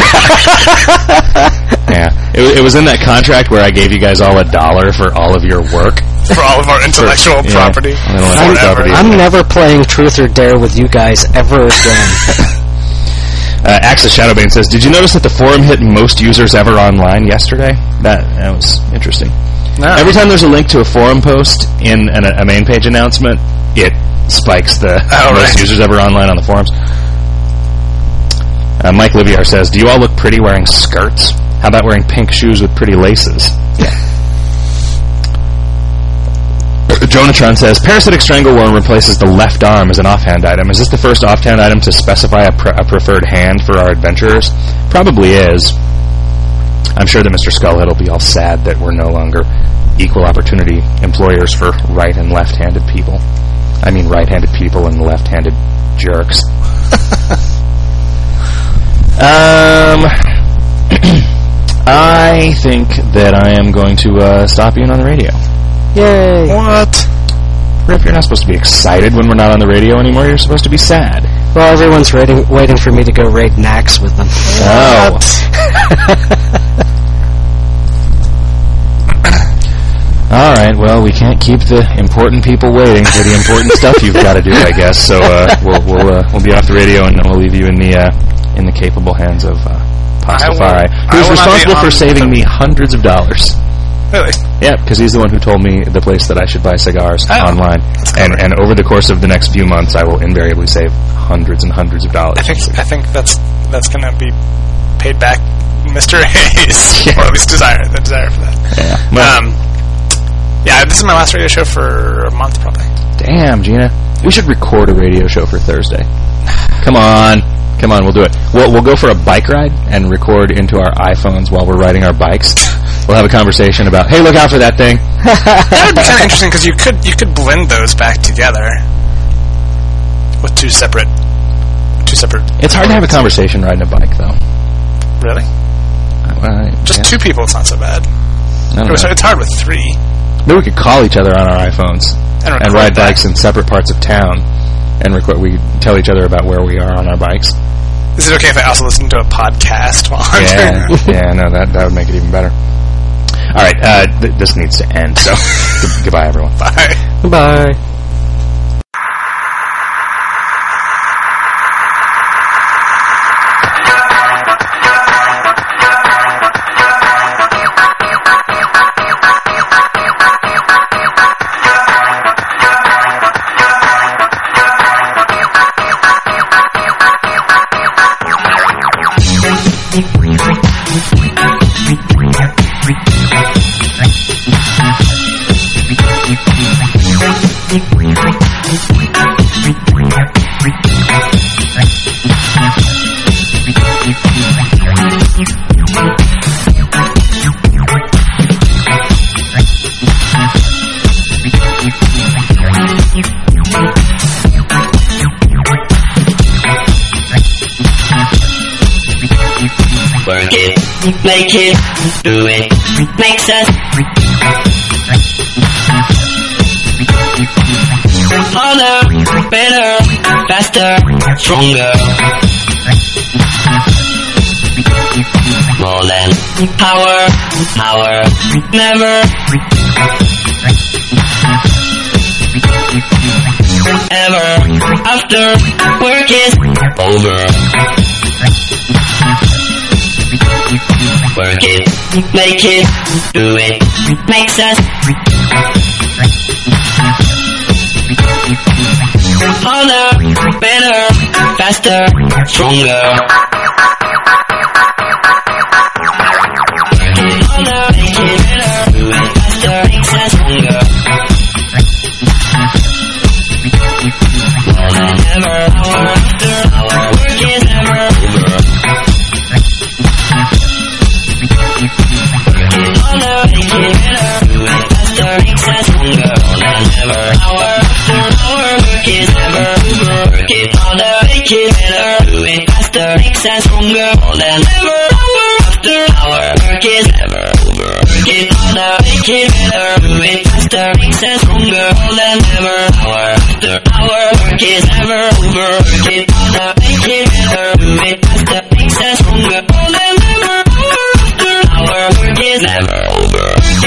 Yeah, it, it was in that contract where I gave you guys all a dollar for all of your work. For all of our intellectual Yeah, property. intellectual Forever. property. I'm never playing Truth or Dare with you guys ever again. Uh, Axis Shadowbane says, "Did you notice that the forum hit most users ever online yesterday?" That that was interesting. No. Every time there's a link to a forum post in an, a main page announcement, it spikes the Oh, most right. users ever online on the forums. Uh, Mike Liviar says, "Do you all look pretty wearing skirts? How about wearing pink shoes with pretty laces?" Yeah. Jonatron says, "Parasitic Strangleworm replaces the left arm as an offhand item. Is this the first offhand item to specify a, pre- a preferred hand for our adventurers?" Probably is. I'm sure that Mister Skullhead will be all sad that we're no longer equal opportunity employers for right and left-handed people. I mean right-handed people and left-handed jerks. um, I think that I am going to uh, stop being on the radio. Yay! What? Rip, you're not supposed to be excited when we're not on the radio anymore. You're supposed to be sad. Well, everyone's waiting, waiting for me to go raid Nax with them. Oh. All right, well, we can't keep the important people waiting for the important stuff you've got to do, I guess. So uh, we'll we'll uh, we'll be off the radio, and then we'll leave you in the uh, in the capable hands of uh, Pastafari, who's responsible for saving me hundreds of dollars. Really? Yeah, because he's the one who told me the place that I should buy cigars oh, online, and and over the course of the next few months, I will invariably save hundreds and hundreds of dollars. I think I think that's that's going to be paid back, Mister Hayes, yeah. Or at least desire the desire for that. Yeah. Well, um. Yeah, this is my last radio show for a month, probably. Damn, Gina. We should record a radio show for Thursday. Come on. Come on, we'll do it. We'll, we'll go for a bike ride and record into our iPhones while we're riding our bikes. We'll have a conversation about, hey, look out for that thing. That would be kind of interesting, because you could, you could blend those back together with two separate... Two separate... It's hard to have a conversation riding a bike, though. Really? Uh, Just yeah. two people, it's not so bad. It it's hard with three. Maybe we could call each other on our iPhones and, and ride that. bikes in separate parts of town, and record. We tell each other about where we are on our bikes. Is it okay if I also listen to a podcast while I'm yeah, doing that? Yeah, no, that that would make it even better. All right, uh, th- this needs to end. So, goodbye, everyone. Bye. Goodbye. Work it, make it, do it, makes us harder, better, faster, stronger. More than power, power, never, ever, after work is over. Work it, make it, do it, makes us harder, better, faster, stronger. Work it harder, make it better, do it faster, makes us stronger. More than ever, hour after hour, work is never over. Harder, make it better, do it faster, makes us stronger. More than ever, hour after hour, work is never over. Work it harder, make it better, do it faster, makes us stronger. More than ever, hour after hour, work is never over. Work it harder, make it better, do it faster, makes us stronger. More than ever, hour after hour, work is never over. Work it harder, make it better, do it faster, makes us stronger. More than ever, hour after hour, work is never over.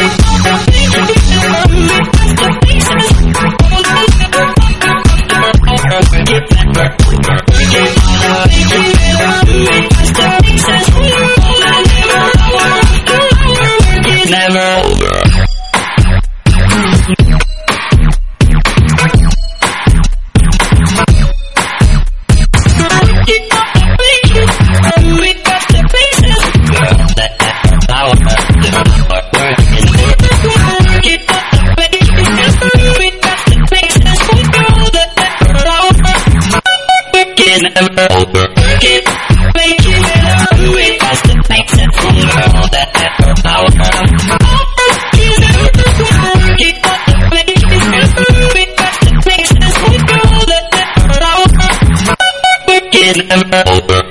Never over. Never over. Work it, make it, do it faster, makes it stronger. All that effort, power. Work it, never over. Work it, make it, do it faster, makes it stronger. All that effort, power. Work it, never over.